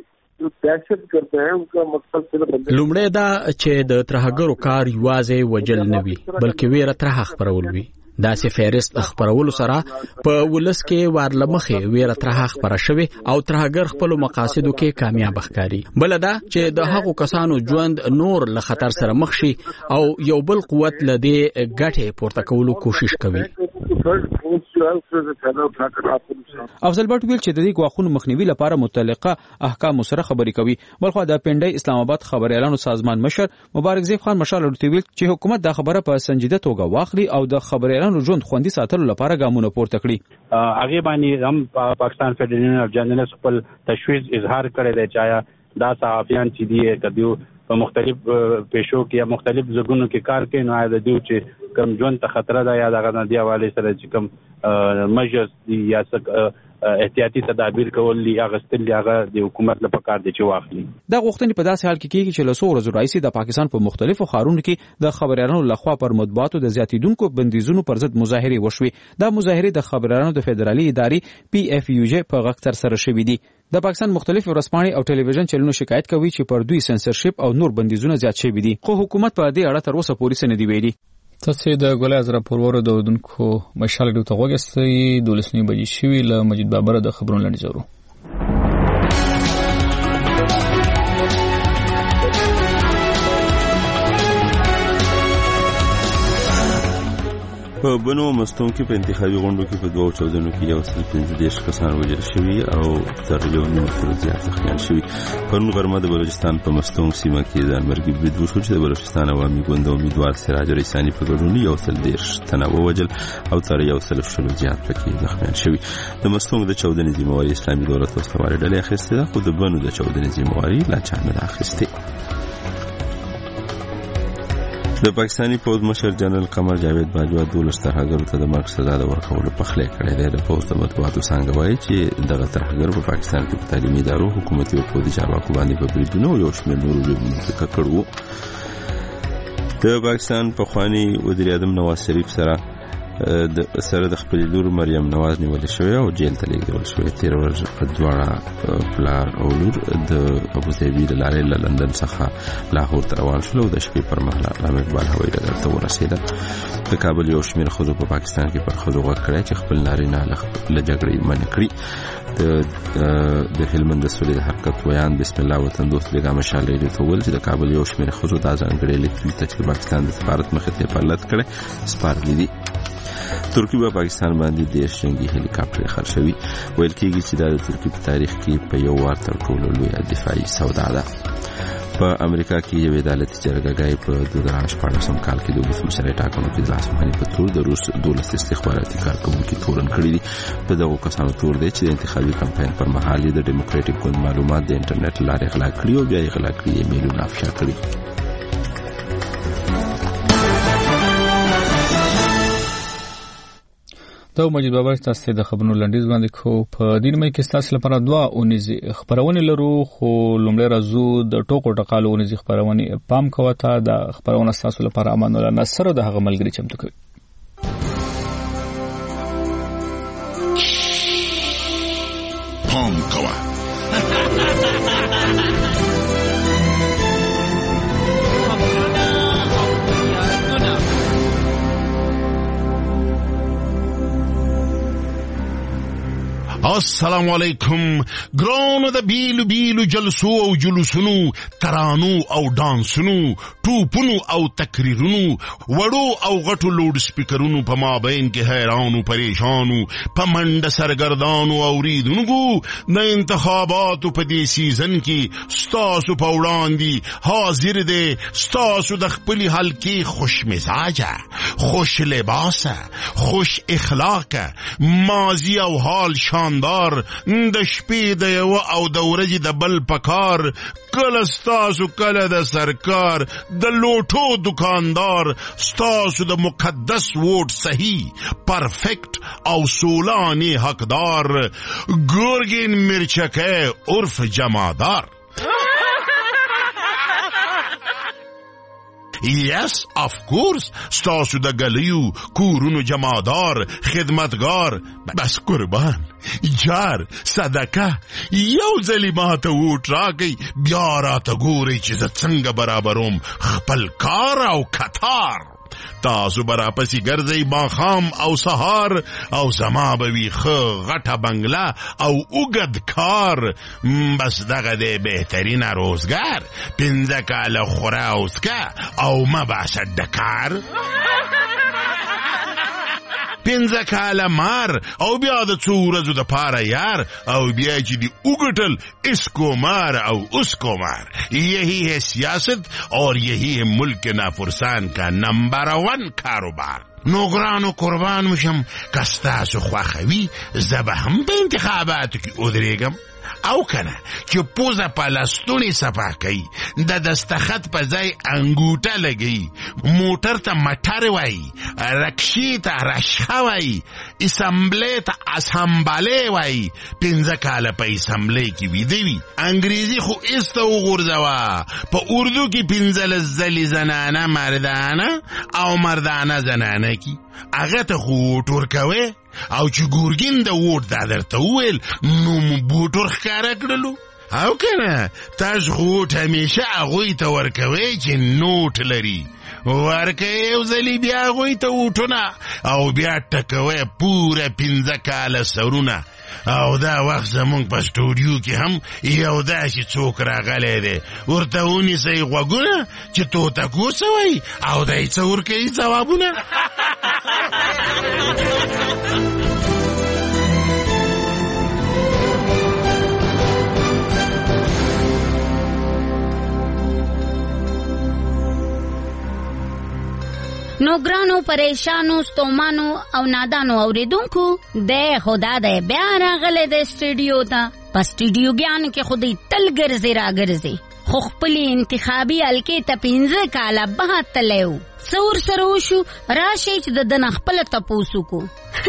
کہ دہشت کرتے ہیں ان کا مقصد صرف لومړی دا چې د ترهګرو کار یوازې وجل نه وي بلکې ویره ترهه خبرول وي داسې فهرست خبرولو سره په ولس کې وارلمخې ویره ترهه خبره شوی او ترهګر خپل مقاصدو کې کامیاب ښکاري بل دا چې د هغو کسانو ژوند نور له خطر سره مخ شي او یو بل قوت له دې ګټې پورته کولو کوشش کوي افضل بټ ویل چې د دې غواخونو مخنیوي لپاره متعلقه احکام سره خبري کوي بلخو د پنډي اسلام آباد خبريالانو سازمان مشر مبارک زیب خان مشال ورته ویل چې حکومت دا خبره په سنجیده توګه واخلي او د خبريالانو ژوند خوندي ساتلو لپاره ګامونه پورته کړي هغه باندې هم پاکستان فدرالي جرنالست خپل تشویش اظهار کړی دی چې دا صحافیان چې دي کدیو په مختلف پیشو کې یا مختلف ځګونو کې کار کوي نو دا دیو چې کم ژوند ته خطر ده یا دغه نه دی حواله سره چې کم مجز یا احتیاطي تدابیر کول دي هغه ستل هغه د حکومت لپاره کار دي چې واخلي. دا غوښتنې په داسې حال کې کېږي چې له څو ورځو راځي د پاکستان په مختلفو ښارونو کې د خبريالانو لخوا پر مطبوعاتو د زیاتیدونکو بندیزونو پر ضد مظاهرې وشوي. دا مظاهرې د خبريالانو د فدرالي ادارې پی اف یو جی په غږ تر سره شوې دي. د پاکستان مختلف ورځپاڼې او ټلویزیون چینلونو شکایت کوي چې پر دوی سنسرشپ او نور بندیزونه زیات شوي دي، خو حکومت په دې اړه تر اوسه پورې څه نه دی ویلي. تاسو د ګولای زرا پرورو د ودونکو مشال ډو ته وګستې دولسنی بجې شوی له مجید بابر د خبرونو لنډ زرو. په بنو مستون کې په انتخابي غونډو کې په دوه چودنو کې یو سل پنځه دېرش کسان وژل شوي او تر یو نیم سل زیات زخمیان شوي. پرون غرمه د بلوچستان په مستون سیمه کې ځانمرګي برید وشو چې د بلوچستان عوامي ګوند امیدوار سراج ریسانی په ګډون یو سل دېرش تنه ووژل او تر یو سل شلو زیات پکې زخمیان شوي. د مستون د چودنې ذمہواري اسلامي دولت استواري ډلې اخیستې ده، خو د بنو د چودنې ذمہواري لا چا نه اخیستې. د پاکستاني پوز مشر جنرال قمر جاوید باجوا دولس ترهګرو ته د مرګ سزا د ورکولو پخلی کړی دی. د پوز د مطبوعاتو څنګه وایي چې دغه ترهګر په پاکستان کې په تعلیمي ادارو، حکومتي او پوځي چارواکو باندې په بریدونو یو شمېر نورو جرمونو ځکه کړي وو. د پاکستان پخواني وزیر اعظم نواز شریف سره د سره د خپل لور مریم نواز نیول شوی او جیل ته لیږل شوی. تیر ورځ په دواړه پلار او لور د ابوظبي له لارې له لندن څخه لاهور ته روان شول او د شپې پر مهال علامه اقبال هوایي ډګر ته ورسېدل. د کابل یو شمېر ښځو په پاکستان کې پر ښځو غږ کړی چې خپل نارینه له جګړې منع کړي. د هلمند د سولې د حرکت ویان بسم الله وطن دوست بیګا مشال ریډیو ته وویل چې د کابل یو شمېر ښځو دا ځانګړی لیک دوی ته چې پاکستان د سفارت مخې ته پرلت کړی سپارلی دي. ترکی په پاکستان باندې دیش جنگي هلیکاپټر خرڅوي. ویل کېږي چې دا د ترکی په تاریخ کې په یو وار تر ټولو لویه دفاعي سودا ده. په امریکا کې یو عدالتي جرګه په دوه زره شپاړسم کال کې د ولسمشر ټاکنو کې د لاسوهنې په تور د روس دولس استخباراتي کارکوونکي تورن کړي دي. په دغو کسانو تور دی چې د انتخابي کمپاین پر مهال د ډیموکراټیک ګوند معلومات د انټرنیټ لارې غلا کړي او بیا یې غلا کړي ایمیلونه افشا کړي. دا مجید بابا تاسو د خبرونو لنډیز باندې کو په دین مې کې تاسو لپاره دوا اونیزي خبرونه لرو، خو لومړی راځو د ټوکو ټقالو اونیزي خبرونه پام کوته. د خبرونه تاسو لپاره امان الله نصر د هغه ملګری چمتو کوي. پام کوه السلام علیکم ګرانو د بیلو بیلو جلسو او جلوسونو ترانو او ډانسونو ټوپونو او تقریرونو وړو او غټو لوډ سپیکرونو په مابین کې حیرانو پریشانو په منډه سرګردانو او ریدونکو د انتخاباتو په دې سیزن کې ستاسو په وړاندې حاضر دی ستاسو د خپلې حلقې خوش مزاجه، خوش لباسه، خوش اخلاقه، ماضی او حال شان دار د شپې د یو او د ورځې د بل پکار، کله ستاسو کله د سرکار، د لوټو دکاندار، ستاسو د مقدس ووټ صحیح پرفیکٹ او سولانی حقدار، ګورګین مرچکه عرف جمادار. Yes, of course. ستاسو د گلیو کورونو جمادار، خدمتگار، بس قربان، جار، صدقه، یو ځلی ماته ووټ راکئ، بیا راته ګورئ چې زه څنګه برابروم خپل کار او کتار. تاسو برا پسی ګرځئ ماښام او سهار، او زما به وي ښه غټه بنګله او اوږد کار. بس دغه دی بهترینه روزګار، پنځه کاله خوره او څکه او مه باسه ډکار. پنځه کاله مار او بیا د څو ورځو د پاره یار، او بیا چې دی اوګټل اسکو مار او اسکو مار. یہی ہے سیاست اور یہی ہے ملک نافرسان کا نمبر ون کاروبار. نوګرانو قربان مشم کستاسو خوخوي زبه هم په انتخاباتو کې ودرېږم. او کنه چې پوزه په لستونې صفا کوي د دستخط په ځای انګوټه لګي موټر ته مټر وایي رکشې ته رشخه وایي اسمبلې ته اسامبلې وایي پنځه کاله په اسمبلې کې ویده وي انګریزي خو ایسته وغورځوه په اردو کې پنځلس ځلې زنانه مردانه او مردانه زنانه کې هغه ته خو ووټ ورکوې او چې ګورګین د ووټ دا درته وویل نو مو بوټ ورښکاره کړلو او کنه تاسو خو ووټ همیشه هغوی ته ورکوئ چې نوټ لري ورکوئ یو ځلې بیا هغوی ته ووټونه او بیا ټکوئ پوره پنځه کاله سرونه او دا وخت زمونږ په سټوډیو کې هم یو داسې څوک راغلی دی ورته ونیسئ غوږونه چې توتکوس وایي او دی څه ورکوي ځوابونه نو ګرانو پریشانو ستومانو او نادانو اوریدونکو د خدا د بیا راغله د سټوډیو ته په سټوډیو ګیان کې خودي تل ګرځي را ګرځي خو خپل انتخابي الکې ته پینځه کاله به تلو څور سره وشو راشي چې د دن خپل تپوسو کو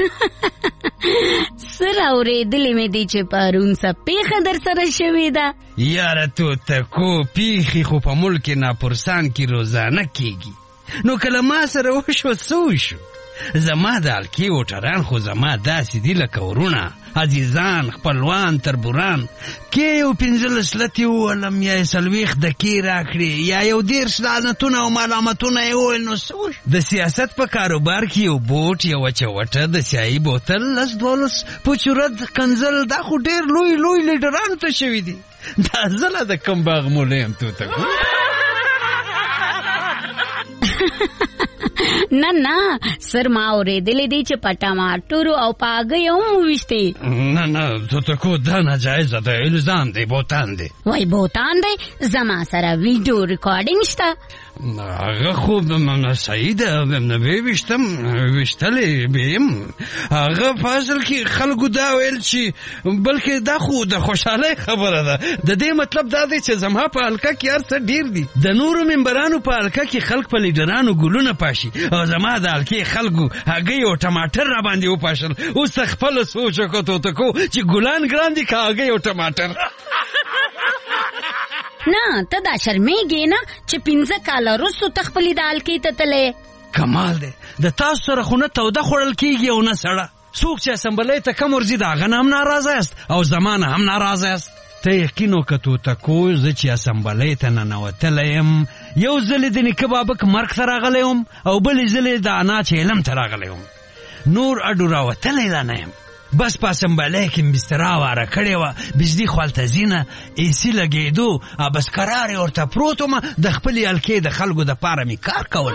سره اوریدلې مې دي چې پرون څه پیښه در سره شوې ده یاره تو تکو پیښې خو په ملک ناپرسان کې روزانه کېږي نو کله ما سره وشو څه وشو زما د الکې وټران خو زما داسې دي لکه ورونه عزیزان خپلوان تربوران کې یو پنځلس لتې وولم یا یې څلوېښت دقیقې راکړې یا یو دېرش لعنتونه او ملامتونه یې وویل نو څه وشو د سیاست په کاروبار کې یو بوټ یوه چوټه د سیاهي بوتل لس دولس پچورد کنزل دا خو ډېر لوی لوی لیډرانو ته شوي دي دا زله د کوم باغ مولی یم توتکو نه نه سر ما اوریدلې دي چې په ټماټرو او پاګې هم وویشتې نه نه توتکو دا ناجایزه ده الزام دی بوتان دی وای بوتان دی زما سره ویډیو ریکارډینګ شته هغه خو صحیح ده وی ویشتم ویشتلې بیم هغه فاصل کې خلکو دا ویل چې بلکې دا خو د خوشحالۍ خبره ده د دې مطلب دا دی چې زما په حلقه کې هر څه ډیر دي د نورو ممبرانو په حلقه کې خلک په لیډرانو ګلونه پاشي او زما د حلقې خلکو هګۍ او ټماټر را باندې وپاشل اوس خپل سوچ وکړو توتکو چې ګلان ګران دي که هګۍ او ټماټر نه ته دا شرمېږې نه چې پنځه کاله وروستو ته خپلې د حلقې ته تلې کمال دی د تاسو سره خو نه توده خوړل کېږي او نه سړه څوک چې اسمبلۍ ته کم ورځي د هغه نه هم ناراضه یاست او زما نه هم ناراضه یاست ته یقین وکړه توتکو زه چې اسمبلۍ ته ننوتلی یم یو ځلې د نیکه بابک مرګ ته راغلی وم او بلې ځلې د انا چې علم ته راغلی وم نور اډو راوتلی لا نه یم بس په اسمبلۍ کې بستره واره کړې وه بجلي خولته ځینه ایسي لګېدو او بس قرار یې ورته پروت ومه د خپلې حلقې د خلکو دپاره مې کار کول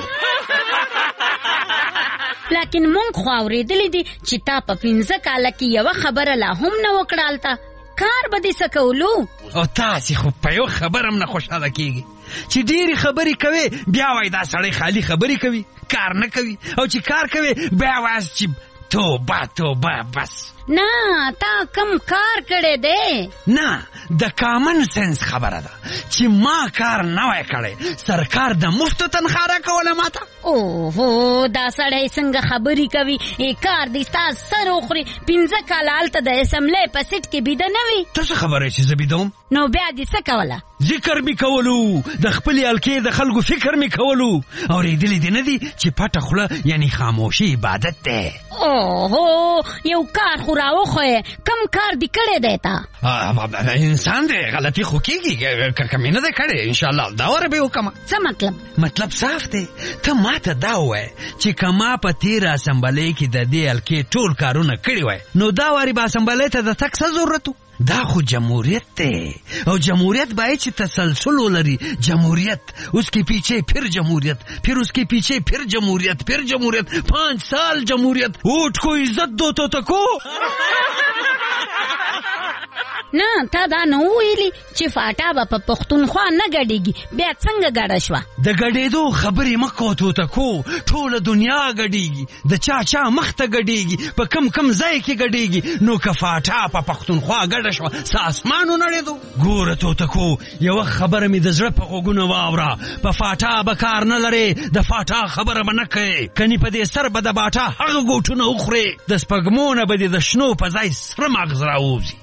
لکن مونږ خو اورېدلې دي چې تا په پنځه کاله کې یوه خبره لا هم نه وکړه هلته کار به دې څه کولو او تاسې خو په یو خبر هم نه خوشحاله کېږي چې ډېرې خبرې کوې بیا وایي دا سړی خالي خبرې کوي کار نه کوي او چې کار کوي بیا وایي چې توبه توبه بس نه تا کم کار کړی دی نه د کامن سنس خبره ده چې ما کار نه وای کړی سرکار د مفتو تنخواه راکوله ماته اوهو دا سړی څنګه خبرې کوي ای کار دی ستا سر وخوري پنځه کاله هلته د اسمبلۍ په سیټ کې بیده نه وي ته څه خبره چې زه بیده وم نو بیا دې څه کوله ذکر می کولو د خپلې حلقې د خلکو فکر می کولو اورېدلې دې نه دي چې پټه خوله یعنی خاموشي عبادت دی اوهو یو کار خو راوښیې کم کار دې کړی دی تا انسان دی غلطي خو کېږي که مې نه دی کړی انشاءالله دا وره به یې وکړمه څه مطلب مطلب صاف دی ته ما ته دا ووایې چې که ما په تېره اسمبلۍ کې د دې حلقې ټول کارونه کړي وای نو دا وارې به اسمبلۍ ته د تګ څه ضرورت دا خو جمهوریت دی او جمهوریت باید چې تسلسل ولري جمهوریت اس کے پیچھے پھر جمهوریت پھر اس کے پیچھے پھر جمهوریت پھر جمهوریت پانچ سال جمهوریت اوٹ کو عزت دو تو تکو نه تا دا نه ویلي چې فاټا به په پښتونخوا نه ګډېږي بیا څنګه ګډه شوه د ګډېدو خبرې مه کوه توتکو ټوله دنیا ګډېږي د چا چا مخ ته ګډېږي په کم کم ځای کې ګډېږي نو که فاټا په پښتونخوا ګډه شوه څه اسمان ونړېدو ګوره توتکو یوه خبره مې د زړه په غوږونه واوره په فاټا به کار نه لرې د فاټا خبره به نه کوې کني په دې سر به د باټا هغه ګوټونه وخورې د سپږمو نه به دې د شنو په ځای سره مغز راووځي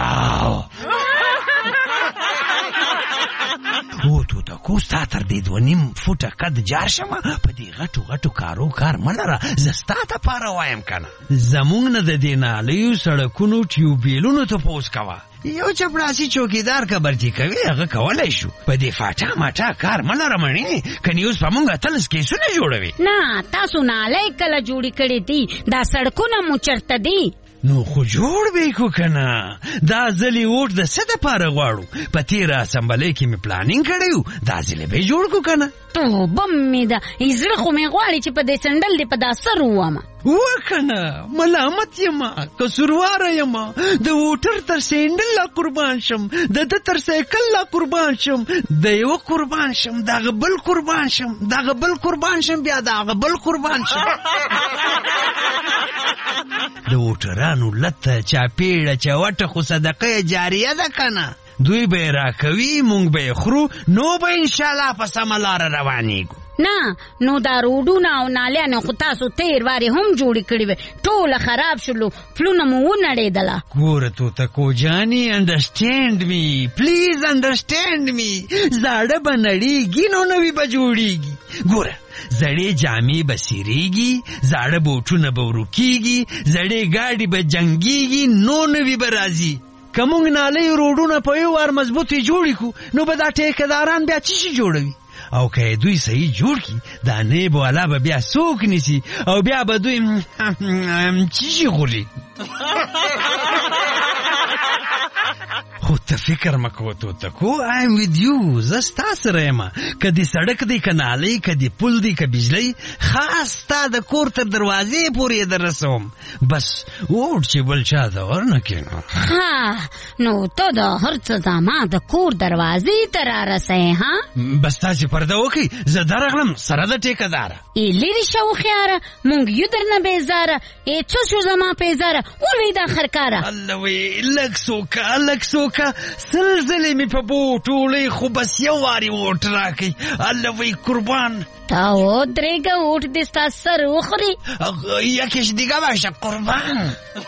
او توتکو ستا تر دې دوه نیم فوټه قد جار شمه په دې غټو غټو کارو کار مه لره زه ستا دپاره وایم که نه زمونږ نه د دې نالیو سړکونو ټیوبیلونو تپوس کوه یو چپړاسي چوکیدار خبرچې کوي هغه کولی شو په دې فاټا ماټا کار مه لره مڼې کنې اوس په مونږ اتلس کیسونه جوړوي نه تاسو نالی کله جوړې کړې دي دا سړکونه مو چرته دي نو خو جوړ به کو کنه دا ځلې ووټ د څه دپاره غواړو په تېره اسمبلۍ کې مې پلانینګ کړی و دا ځلې به جوړ کو کنه توبه مې ده زړه خو مې غواړي چې په دې سنډل دې په دا سر ووامه وکنه ملامت یما قصورواره یما د ووټر تر سینډل لا قربان شم د د تر سایکل لا قربان شم د یو قربان شم دغه بل قربان شم دغه بل قربان شم بیا دغه بل قربان شم د ووټرانو لته چاپېړه چوټه خو صدقه جاریه ده کنه دوی به یې راکوي مونږ به یې خورو نو به انشاءالله په سمه لاره روانېږو نه نو دا روډونه او نالیانې خو تاسو تېر وارې هم جوړې کړې وې ټوله خراب شولو پلونه مو ونړېدله ګوره توتکو جانې انډرسټینډ می پلیز انډرسټینډ می زاړه به نړېږي نو نوي به جوړېږي ګوره زړې جامې به سیریږي زاړه بوټونه به ورکېږي زړې ګاډي به جنګېږي نو نوي به راځي که موږ نالۍ روډونه په یو وار مضبوطې جوړې کړو نو به دا ټیکهداران بیا څه شي جوړوي او که دوی صحیح جوړ کړي دا نیب والا به بیا څوک نیسي او بیا به دوی څه شي خوري خو ته فکر مه کوه توتکو آی ایم ود یو زه ستا سره یم که دې سړک دی که نالۍ که دې پل دی که بجلۍ خاص ستا د کور تر دروازې پورې یې دررسوم بس ووټ چې بل چا ته ورنه کړې ها نو ته د هر څه زما د کور دروازې ته رارسوې ها بس تاسې پرده وکړئ زه درغلم سره د ټیکهداره ای لرې شه هوښیاره مونږ یو درنه بېزاره ای څه شو زما پیزاره ولوی دا خرکاره الله وی لږ سوکه لږ سوکه سل ځلې مې په بوټ وړی خو بس یو وارې ووټ راکئ الله وی قربان تا ودرېږه ووټ دې ستا سر وخوري یکیش دیگه باشه قربان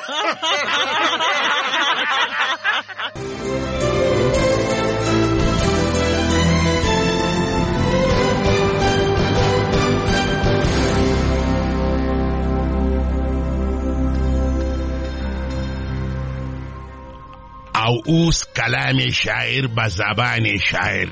او اوس کلام شاعر به زبان شاعر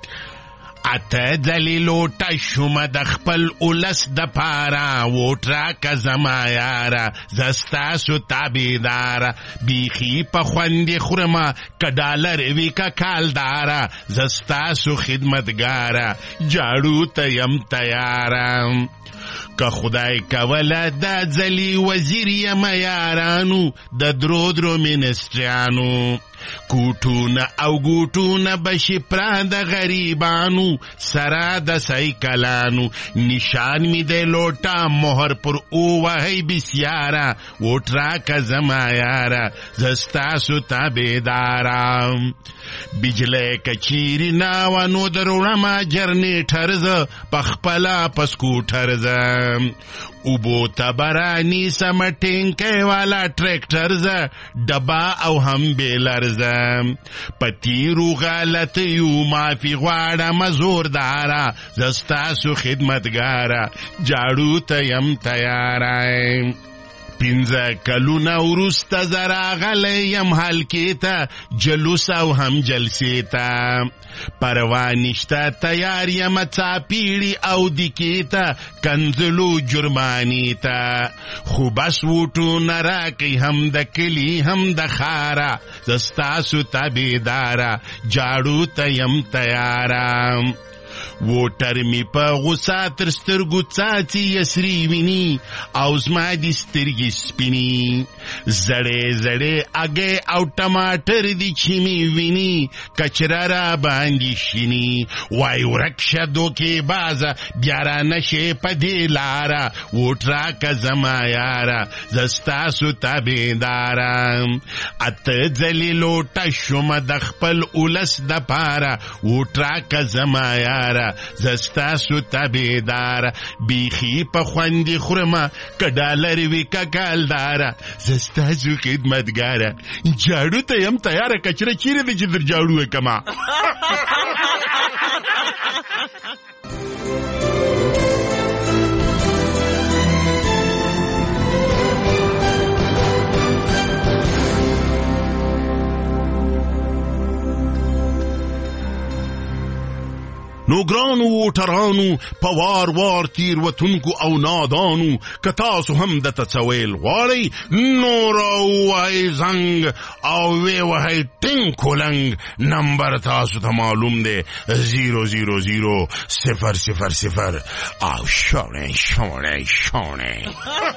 اته دلیلوټه شومه د خپل اولس د پاره ووټ راکه زما یاره زه ستاسو تابعداره بیخي په خوندې خورمه که ډالر وي که کالداره زه ستاسو خدمتګاره جاړو ته یم تیاره که خدای کوله دا ځلې وزیر یم یارانو د درو درو منسټریانو کوټونه او ګوټونه بشي پرا د غریبانو سره د سایکلانو نشان می د لوټا مهر پر او وهی بسیاره ووټ راکه زما یاره زه ستاسو تابعداره بجلی کچیری ناوه نو دروړمه جرنیټر زه پخپله په سکوټر زه اوبو ته برانی سم ټینکی والا ټریکټر زه ډبا او هم بیلر زه په تیرو غلطیو معافي غواړم زورداره زه ستاسو خدمتګاره جاړو ته یم تیاره پینځه کلونه وروسته زه راغلی یم حلقې ته جلوس او هم جلسې ته پروا نشته تیار یم څاپیړي او دکې ته کنځلو جرمانې ته خو بس ووټونه راکئ هم د کلي هم د ښاره زه ستاسو تابعداره جاړو ته یم تیاره ووټر می په غوسه تر سترګو څاڅي یسري ویني او زما دي سترګې سپینې زړې زړې اگې او ټماټر دي چې می ویني کچرا را باندې شینی وای ورکشه دوکې بازه بیا را نشې په دې لاره ووټ راکه زما یاره زه ستاسو تابعدارم اته ځلې لوټه شومه د خپل اولس دپاره ووټ راکه زما یاره زه ستاسو تابعداره بیخي په خوندې خورمه که ډالر وي که کالداره زه ستاسو خدمتګاره جاړو ته یم تیاره کچره چیرې دی چې در جاړو وکمه نو ګرانو ووټرانو په وار وار تیروتونکو او نادانو که تاسو هم درته څه ویل غواړئ نو راووهئ زنګ او ویې وهئ ټینګ کولنګ نمبر تاسو ته معلوم دی زیرو زیرو زیرو صفر صفر صفر او شونه شونه شونه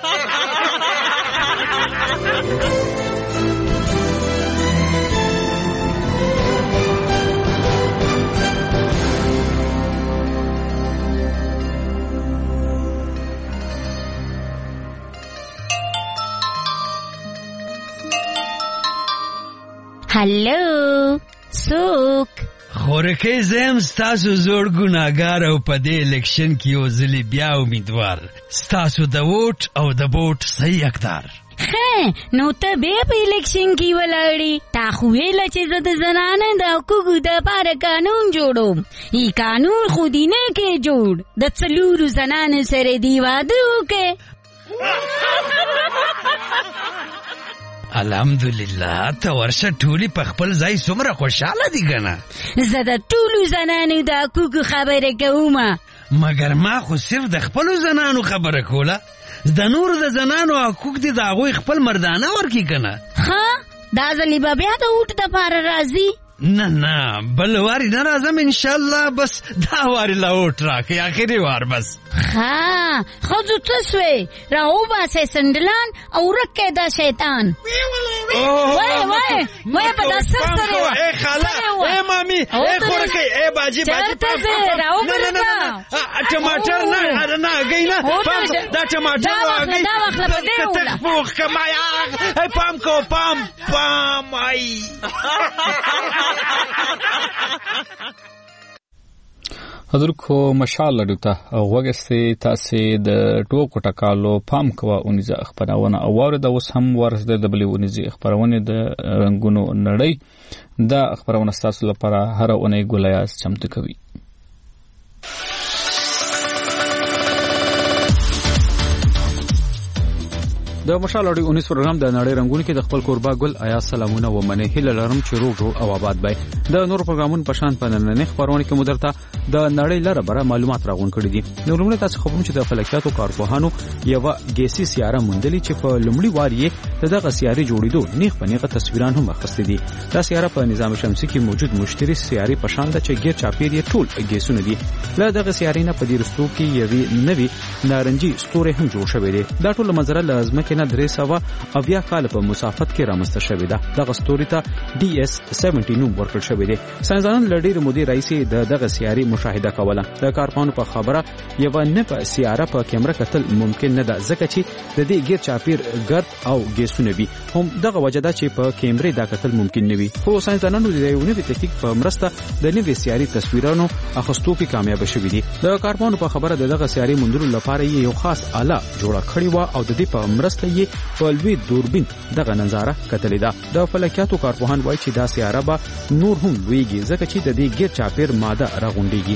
هلو څوک خورکې زم ستاسو زوړ ګناګار او په دې الیکشن کې یو ځلې بیا امیدوار ستاسو د ووټ او د بوټ صحیح حقدار ښه نو ته بیا په الیکشن کې ولاړې تا خو ویله چې زه د زنانه د حقوقو دپاره قانون جوړوم ای قانون خو دې نه کې جوړ د څلورو زنانو سره دې واده وکړې الحمدلله ته ورشه ټولې په خپل ځای څومره خوشحاله دي کنه زه د ټولو زنانو د حقوقو خبره کوم مګر ما خو صرف د خپلو زنانو خبره کوله د نورو د زنانو حقوق دي د هغوی خپل مردانه ورکړي کنه ښه دا ځلې به بیا د ووټ دپاره راځي نه نه بل واري نه راځم انشاءالله بس دا واري لا ووټ راکړئ آخري وار بس ها ښځو څه سوې راوباسئ سنډلان او ورک کړئ دا شیطان وای وای وای په دا سخت سره وه ای خاله ای مامي ای خورکۍ ای باجي باجي چېرته ځې راوګرځه ټماټر نه نه هګۍ نه دا ټماټر او هګۍ دا وخت به دې وله پوخ کما ای پام کو پام پام ای حضور کو مشال لډو ته وګستې تاسې د ټوکو ټکالو پام کوه اونیزه خبرونه اواره د اوس هم ورس د دبلې اونیزه خبرونه د رنگونو نړۍ دا خبرونه تاسو لپاره هر اونۍ ګولیاس چمتو کوي د مشال اړي اونیس پروګرام د نړۍ رنگونو کې د خپل قربا ګل آیا سلامونه و منه هله لرم چې روغ جوړ او آباد وي د نور پروګرامونو په شان په نننې خبرونه کې مدرته د نړۍ لره بره معلومات راغون کړي دي نو لومړی تاسو خبرونه چې د فلکیاتو کارپوهانو یو ګیسي سیاره موندلې چې په لومړی وار یې دغه سیارې جوړېدو نیغ په نیغه تصویران هم اخیستي دي دا سیاره په نظام شمسي کې موجود مشتري سیارې په شان ده چې غیر چاپیر یې ټول ګیسونه دي له دغه سیارې نه په دې رستو کې یوې نوي نارنجي ستوري هم جوړ شوې دي دا ټول منظره لازمه کې نه درې سوه اویا کال په مسافت کې رامنځته شوې ده دغه ستوري ته ډي اس سبعين نوم ورکړل شوی دی ساينسدانان لډیر مودې راځي د دغه سیارې مشاهده کوله د کارپانو په خبره یو نه په سیاره په کیمرا کتل ممکن نه ده ځکه چې د دې غیر چاپیر ګرد او ګیسونه وي هم دغه وجه ده چې په کیمرې دا کتل ممکن نه وي خو ساينسدانانو د یو نوي تکنیک په مرسته د نوي سیارې تصویرونو اخیستو کې کامیاب شوي دي د کارپانو په خبره دغه سیارې موندلو لپاره یو خاص آله جوړه کړې و او د دې په مرسته یې په لوی دوربین دغه نظاره کتلې ده د فلکیاتو کارپوهان وایي چې دا سیاره به نور هم لویږي ځکه چې د دې غیر چاپیر ماده راغونډيږي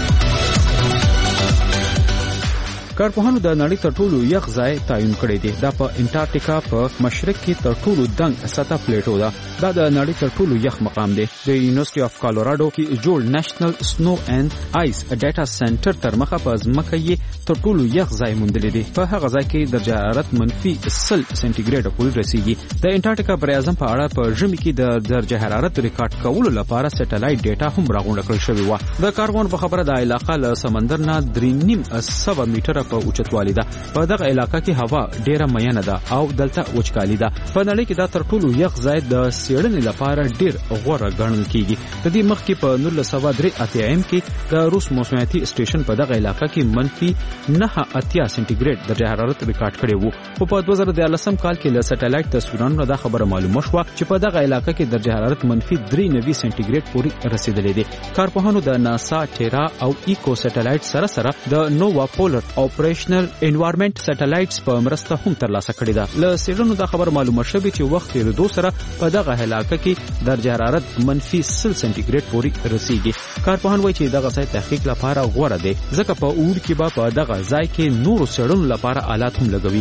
کارپوهانو د نړۍ تر ټولو یخ ځای تعین کړی دی دا په انټارکټیکا په مشرق کې تر ټولو دنګ سطح پلیټو ده دا د نړۍ تر ټولو یخ مقام دی د یونیورسيټي اف کالوراډو کې جوړ نېشنل سنو اینڈ آیس ډاټا سنټر تر مخه په ځمکه یې تر ټولو یخ ځای موندل دي په هغه ځای کې درجه حرارت منفي سل سنټیګریډ پورې رسیدي د انټارکټیکا بر اعظم په اړه په ژمي کې د درجه حرارت ریکارډ کولو لپاره سټلایټ ډاټا هم راغونډ کړل شوی و د کاربن په خبره د علاقه له سمندر نه درې نیم سو میټر زره په اوچتوالي ده. په دغه علاقې کې هوا ډیره میانه ده او دلته وچکالي ده. په نړۍ کې دا تر ټولو یخ ځای د څېړنې لپاره ډیر غوره ګڼل کیږي. د دې مخکې په نولس سوه درې اتیا کې د روس موسمیاتي سټیشن په دغه علاقې کې منفي نهه اتیا سنټیګریډ درجه حرارت ریکارډ کړی وو. خو په دوه زره دیارلسم کال کې له سټلایټ تصویرونو دا خبره معلومه شوه چې په دغه علاقې کې درجه حرارت منفي درې نوي سنټیګریډ پورې رسیدلی دی. کارپوهانو د ناسا، ټیرا او ایکو سټلایټ سره سره د نووا پولر اپریشنل انوایرنمنت سټلایټس په مرسته هم ترلاسه کړې ده. له څېړنو دا خبره معلومه شوې چې وخت تېرېدو سره په دغه علاقې کې درجه حرارت منفي سل سنټیګریډ پورې رسیږي. کارپوهان وایي چې دغه ځای تحقیق لپاره غوره دی ځکه په اور کې به په دغه ځای کې نورو څېړنو لپاره آلات هم لګوي.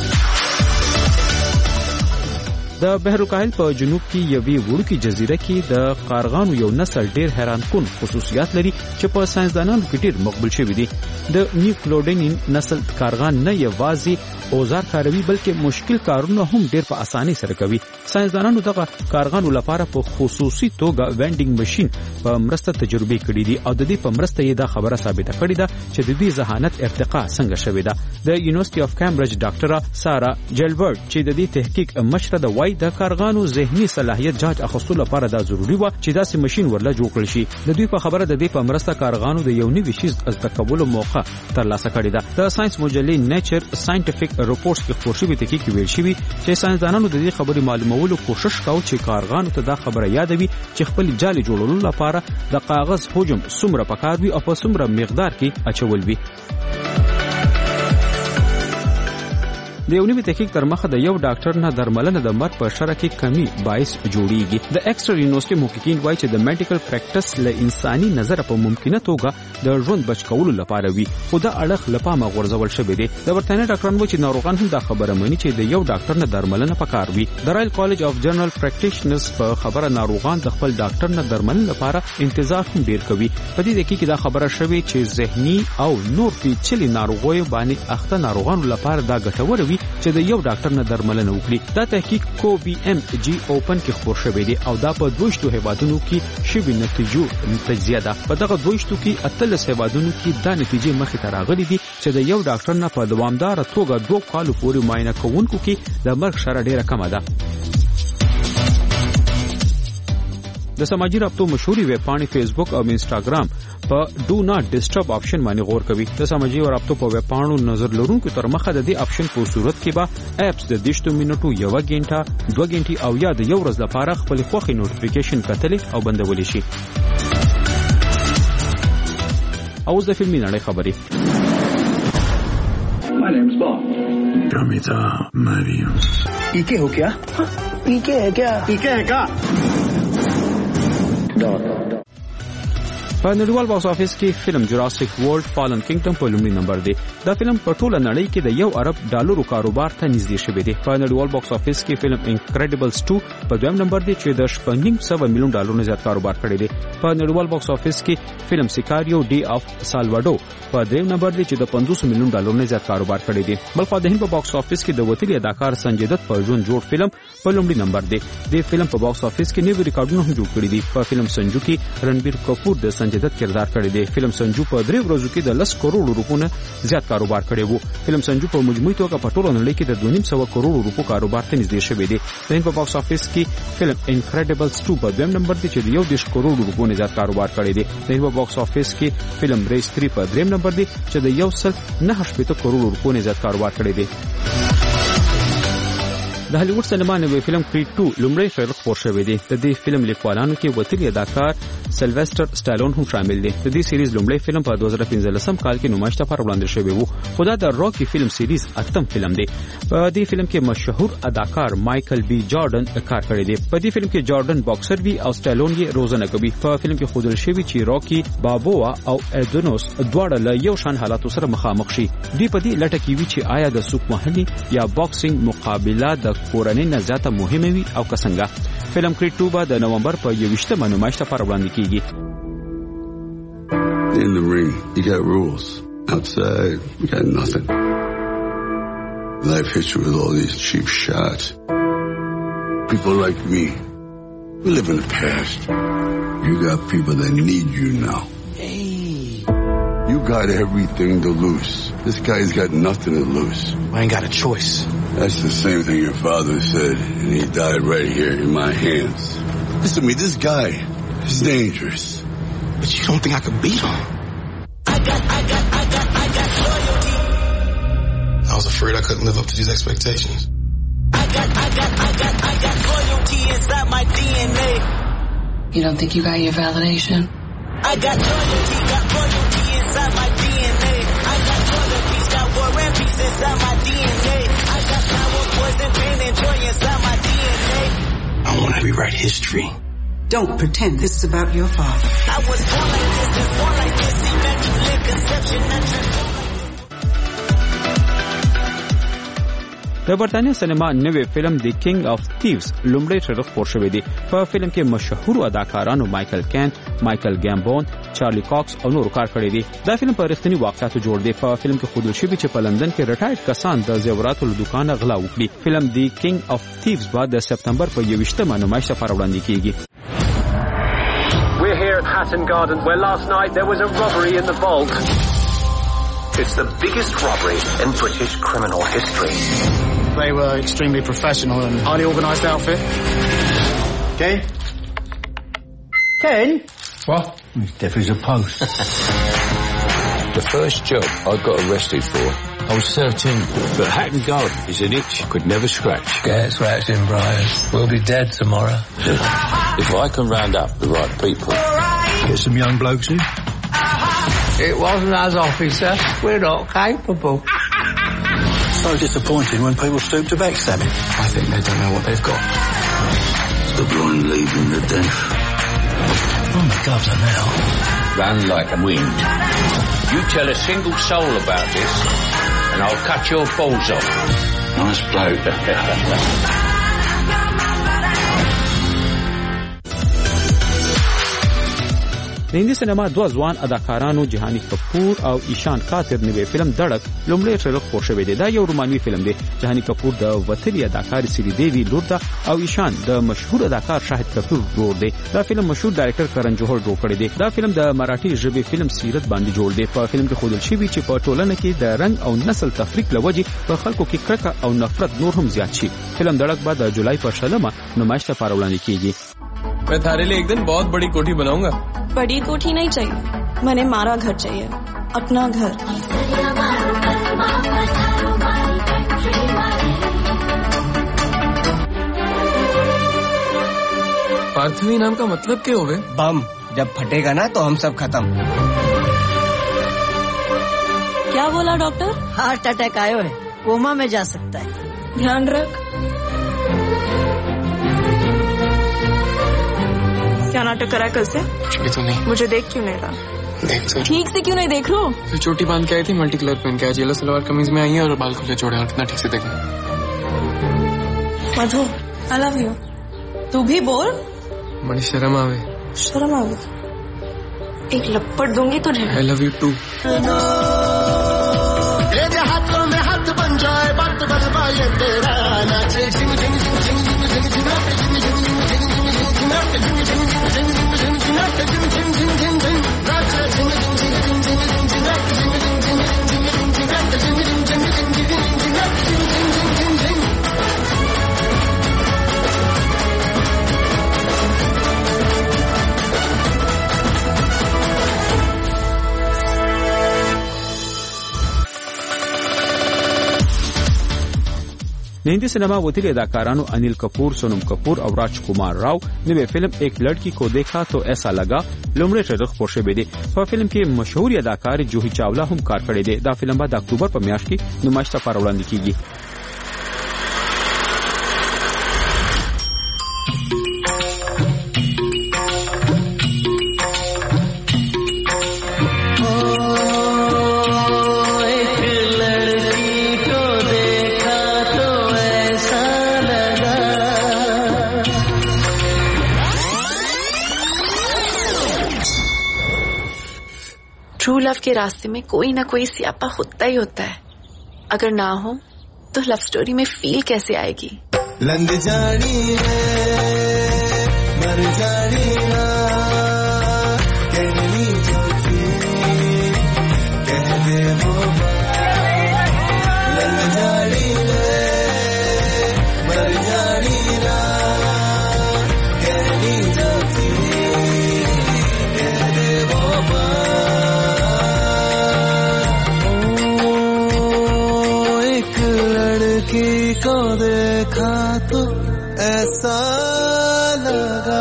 د بحر الکاهل په جنوب کې یوې وړوکې جزیره کې د کارغانو یو نسل ډیر حیران کن خصوصیات لري چې په ساينسدانانو کې ډیر مقبول شوی دی. د نیوکلوډینین نسل کارغان نه یوازې اوزار کاروي بلکې مشکل کارونه هم ډیر په اسانۍ سره کوي. ساينسدانانو دغه کارغانو لپاره په خصوصي توګه وینډینګ ماشين په مرسته تجربه کړې دي او د دې په مرسته یې دا خبره ثابته کړې ده چې د دې ذهانت ارتقا څنګه شوې ده. د یونیورسيټي اف کامبرج ډاکټره سارا جلبرټ چې د دې تحقیق مشره د وای د کارغانو ذهني صلاحیت جاج اخستو لپاره دا ضروری و چې داسې ماشين ورله جوړ کړي شي. د دوی په خبره د دې په مرسته کارغانو د یو نوي شی زده کولو موقع ترلاسه کړې ده. د ساينس مجلې نیچر ساينټیفیک رپورټس کې خبر شوی دی چې ویل شوی چې ساينسدانانو د دې خبرې معلومولو کوشش کاوه چې کارغانو ته دا خبره یادوي چې خپل جالي جوړولو لپاره د کاغذ حجم څومره پکار وي او په څومره مقدار کې اچول وي. د یو نوي تحقیق تر مخه د یو ډاکټر نه درملنه د مرګ په شرح کې کمی باعث جوړیږي. د ایکسټر یونیورسيټي محققین وایي چې د میډیکل پریکټس له انساني نظر په ممکنه توګه د ژوند بچ کولو لپاره وي خو دا اړخ لپاره غورځول شوی دی. د برتانیې ډاکټران وایي چې ناروغان هم دا خبره مني چې د یو ډاکټر نه درملنه پکار وي. د رائل کالج اف جنرال پریکټیشنرز په خبره ناروغان د خپل ډاکټر نه درملنه لپاره انتظار هم ډیر کوي. په دې کې دا خبره شوی چې ذهني او نور پیچلي ناروغیو باندې اخته ناروغانو لپاره دا ګټور وي چې د یو ډاکټر نه درملنه وکړي. دا تحقیق کو بي ام جي اوپن کې خبر شوی دی او دا په دوشتو هیوادونو کې شوی نتیجو تجزیه ده. په دغه دوشتو کې اتلس هیوادونو کې دا نتیجې مخې ته راغلي دي چې د یو ډاکټر نه په دوامدار توګه دوه کالو پورې معاینه کوونکو کې د مرګ شرح ډیره کمه ده. د سماجی رابطو مشهوري ویب پاڼې فیسبوک او انسټاګرام په ډو ناٹ ډسټرب آپشن باندې غور کوي. د سماجی رابطو په ویب پاڼو نظر لرونکو تر مخه د دې آپشن په صورت کې به اپس د دیشتو منټو یو غنټه دوه غنټې او یا د یو ورځ لپاره خپل خوخي نوټیفیکیشن کتلې او بندول شي. اوس د فلمي نړۍ خبرې. My name's Bob. Ramita Mariam. पीके हो क्या? पीके है क्या? पीके है क्या? په نړیوال باکس افیس کې فلم جراسیک ورلد فالن کینګډم په لومړي نمبر دی. دا فلم په ټوله نړۍ کې د یو ارب ډالرو کاروبار ته نږدې شوی دی. په نړیوال باکس افیس کې فلم انکریډیبلز ټو په دویم نمبر دی چې د شپږ سوه میلیون ډالرو زیات کاروبار کړی دی. په نړیوال باکس افیس کې فلم سیکاریو ډی اف سالواډو په دریم نمبر دی چې د پنځوس میلیون ډالرو زیات کاروبار کړی دی. بلخو د هند په باکس افیس کې د وتلی اداکار سنجي دت په ژوند جوړ فلم په لومړي نمبر دی. د فلم په باکس افیس کې نوي ریکارډونه هم جوړ کړي دي. په فلم سنجو کې رنبیر کپور د سنجي دت کردار کړی دی. فلم سنجو په درې ورځو کې د لس کروڑ روپو نه زیات کاروبار کړی وو. فلم سنجو په مجموعي توګه په ټوله نړۍ کې د دوه نیم سوه کروڑ روپو کاروبار ته نږدې شوی دی. د هند په باکس افیس کې فلم انکریډیبلز ټو په دویم نمبر دی چې د یو دېرش کروڑ روپو نه زیات کاروبار کړی دی. د هند په باکس افیس کې فلم ریس تھری په دریم نمبر دی چې د یو سل نه شپږ کروڑ روپو نه زیات کاروبار کړی دی. د هالیوډ سینما نوې فلم کریډ ټو لومړی ټریلر خپور شوی دی. د دې فلم لیکوالانو کې وتلی اداکار سلویسټر سټالون هم شامل دی. د دې سیریز لومړی فلم په دوه زره پنځلسم کال کې نمایش ته وړاندې شوی وو. خو دا د راکی فلم سیریز اتم فلم دی. په دې فلم کې مشهور اداکار مایکل بی جارډن کار کړی دی. په دې فلم کې جارډن باکسر وی او سټالون یې روزنه کوي. په فلم کې ښودل شوی چې راکی بابوا او ادونوس دواړه له یو شان حالاتو سره مخامخ شي. دوی په دې لټه کې وی چې آیا د سوق محلي یا باکسینګ مقابله د کورنۍ نه زیاته مهمه وي او څنګه. فلم کریډ ټو به د نومبر په یوویشتمه نمایش ته وړاندې کیږي. In the ring, you got rules. Outside, we got nothing. Life hits you with all these cheap shots. People like me, we live in the past. You got people that need you now. Hey. You You got everything to lose. This guy's got nothing to lose. I ain't got a choice. That's the same thing your father said, and he died right here in my hands. Listen to me, this guy is dangerous. But you don't think I could beat him? I got, I got, I got, I got loyalty. I was afraid I couldn't live up to these expectations. I got, I got, I got, I got loyalty inside my D N A. You don't think you got your validation? I got loyalty, got loyalty inside my D N A. I got loyalty, got war and peace inside my D N A. I got power, poison, pain, and joy inside my D N A. I want to rewrite history. Don't pretend this is about your father. I was born like this and born like this. Immaculate conception, not transformed. د برتانیا سینما نوې فلم دی کینګ اف تیوز لومړی ټریلر خپور شوی دی. په فلم کې مشهور اداکارانو مایکل کین، مایکل ګامبون، چارلی کاکس او نور کار کړی دی. دا فلم په رښتینی واقعیتو جوړ دی. په فلم کې ښودل شوی چې په لندن کې ریټایرډ کسان د زیوراتو له دوکانه غلا وکړي. فلم دی کینګ اف تیوز بعد د سپتمبر په یوویشتمه نمایش لپاره وړاندې کیږي. We're here at Hatton Garden where last night there was a robbery in the vault. It's the biggest robbery in British criminal history. They were extremely professional and highly organised outfit. Ken? Ken? What? He's deaf as a post. The first job I got arrested for, I was thirteen. But Hatton Garden is an itch I could never scratch. Get scratching, Brian. We'll be dead tomorrow. If I can round up the right people. Get some young blokes in. It wasn't us, officer. We're not capable. So disappointing when people stoop to backstabbing. I think they don't know what they've got. The blind leading the deaf. Oh, my gloves are now. Run like a wind. You tell a single soul about this, and I'll cut your balls off. Nice bloke. د هندي سینما دوه ځوان اداکارانو جهانی کپور او ایشان کاتر نوې فلم دړک لومړی ټریلر خپور شوی دی. دا یو رومانوي فلم دی. جهانی کپور د وتلی اداکار سری دیوی لور ده او ایشان د مشهور اداکار شاهد کپور ورور دی. دا فلم مشهور ډایرکټر کرن جوهر جوړ کړی دی. دا فلم د مراఠی ژبې فلم سیرت باندې جوړ دی. په فلم کې ښودل شوی چې په ټولنه کې د رنګ او نسل تفریق لوجې په خلکو کې کرکه او نفرت نور هم زیات شي. فلم دړک بعد د جولای په شلمه نمایش لپاره وړاندې کیږي. मैं थारे लिए एक दिन बहुत बड़ी कोठी बनाऊंगा. बड़ी कोठी नहीं चाहिए, मैंने मारा घर चाहिए, अपना घर. पार्थवी नाम का मतलब क्या होवे? बम जब फटेगा ना तो हम सब खत्म. क्या बोला डॉक्टर? हार्ट अटैक आयो है, कोमा में जा सकता है. ध्यान रख. क्या नाटक करा कल से? कुछ भी तो नहीं. मुझे देख क्यों नहीं रहा? देख तो ठीक से क्यों नहीं देख रहा? फिर चोटी बांध के आई थी, मल्टी कलर पहन के आज येलो सलवार कमीज में आई है और बाल खुले छोड़े और कितना ठीक से देखा. Madhu, I love you. तू भी बोल. बड़ी शर्म आवे. शर्म आवे. एक लपट दूंगी तुझे. I love you too. तेरे हाथों में हाथ बन जाए बात बनवाए तेरा नाचे झिंग झिंग झिंग झिंग झिंग झिंग झिंग د هندي سینما وتلی اداکارانو انیل کپور، سونم کپور او راج کمار راو نوې فلم ایک لڑکی کو دیکھا تو ایسا لگا لومړی ټریلر خپور شوی دی. په فلم کې مشهور اداکار جوهی چاولا هم کار کړی دی. دا فلم بعد اکتوبر په میاشت کې نمایش لپاره وړاندې کیږي. ट्रू लव के रास्ते में कोई ना कोई स्यापा होता ही होता है. अगर ना हो तो लव स्टोरी में फील कैसे आएगी? लंद जानी है मर जानी है कहनी जो थी को देखा तो ऐसा लगा।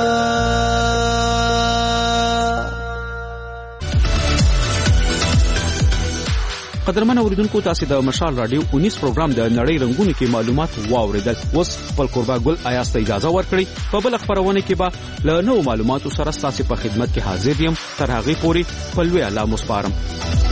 قدرمن اوریدونکو تاسو د مشال رادیو انیس پروګرام د نړۍ رنگونو کې معلومات واوریدل. اوس خپل قربا ګل آیاست اجازه ورکړي په بل خبرونه کې به له نوو معلوماتو سره تاسو په خدمت کې حاضر یم. تر هغه پورې په لوی الله مسپارم.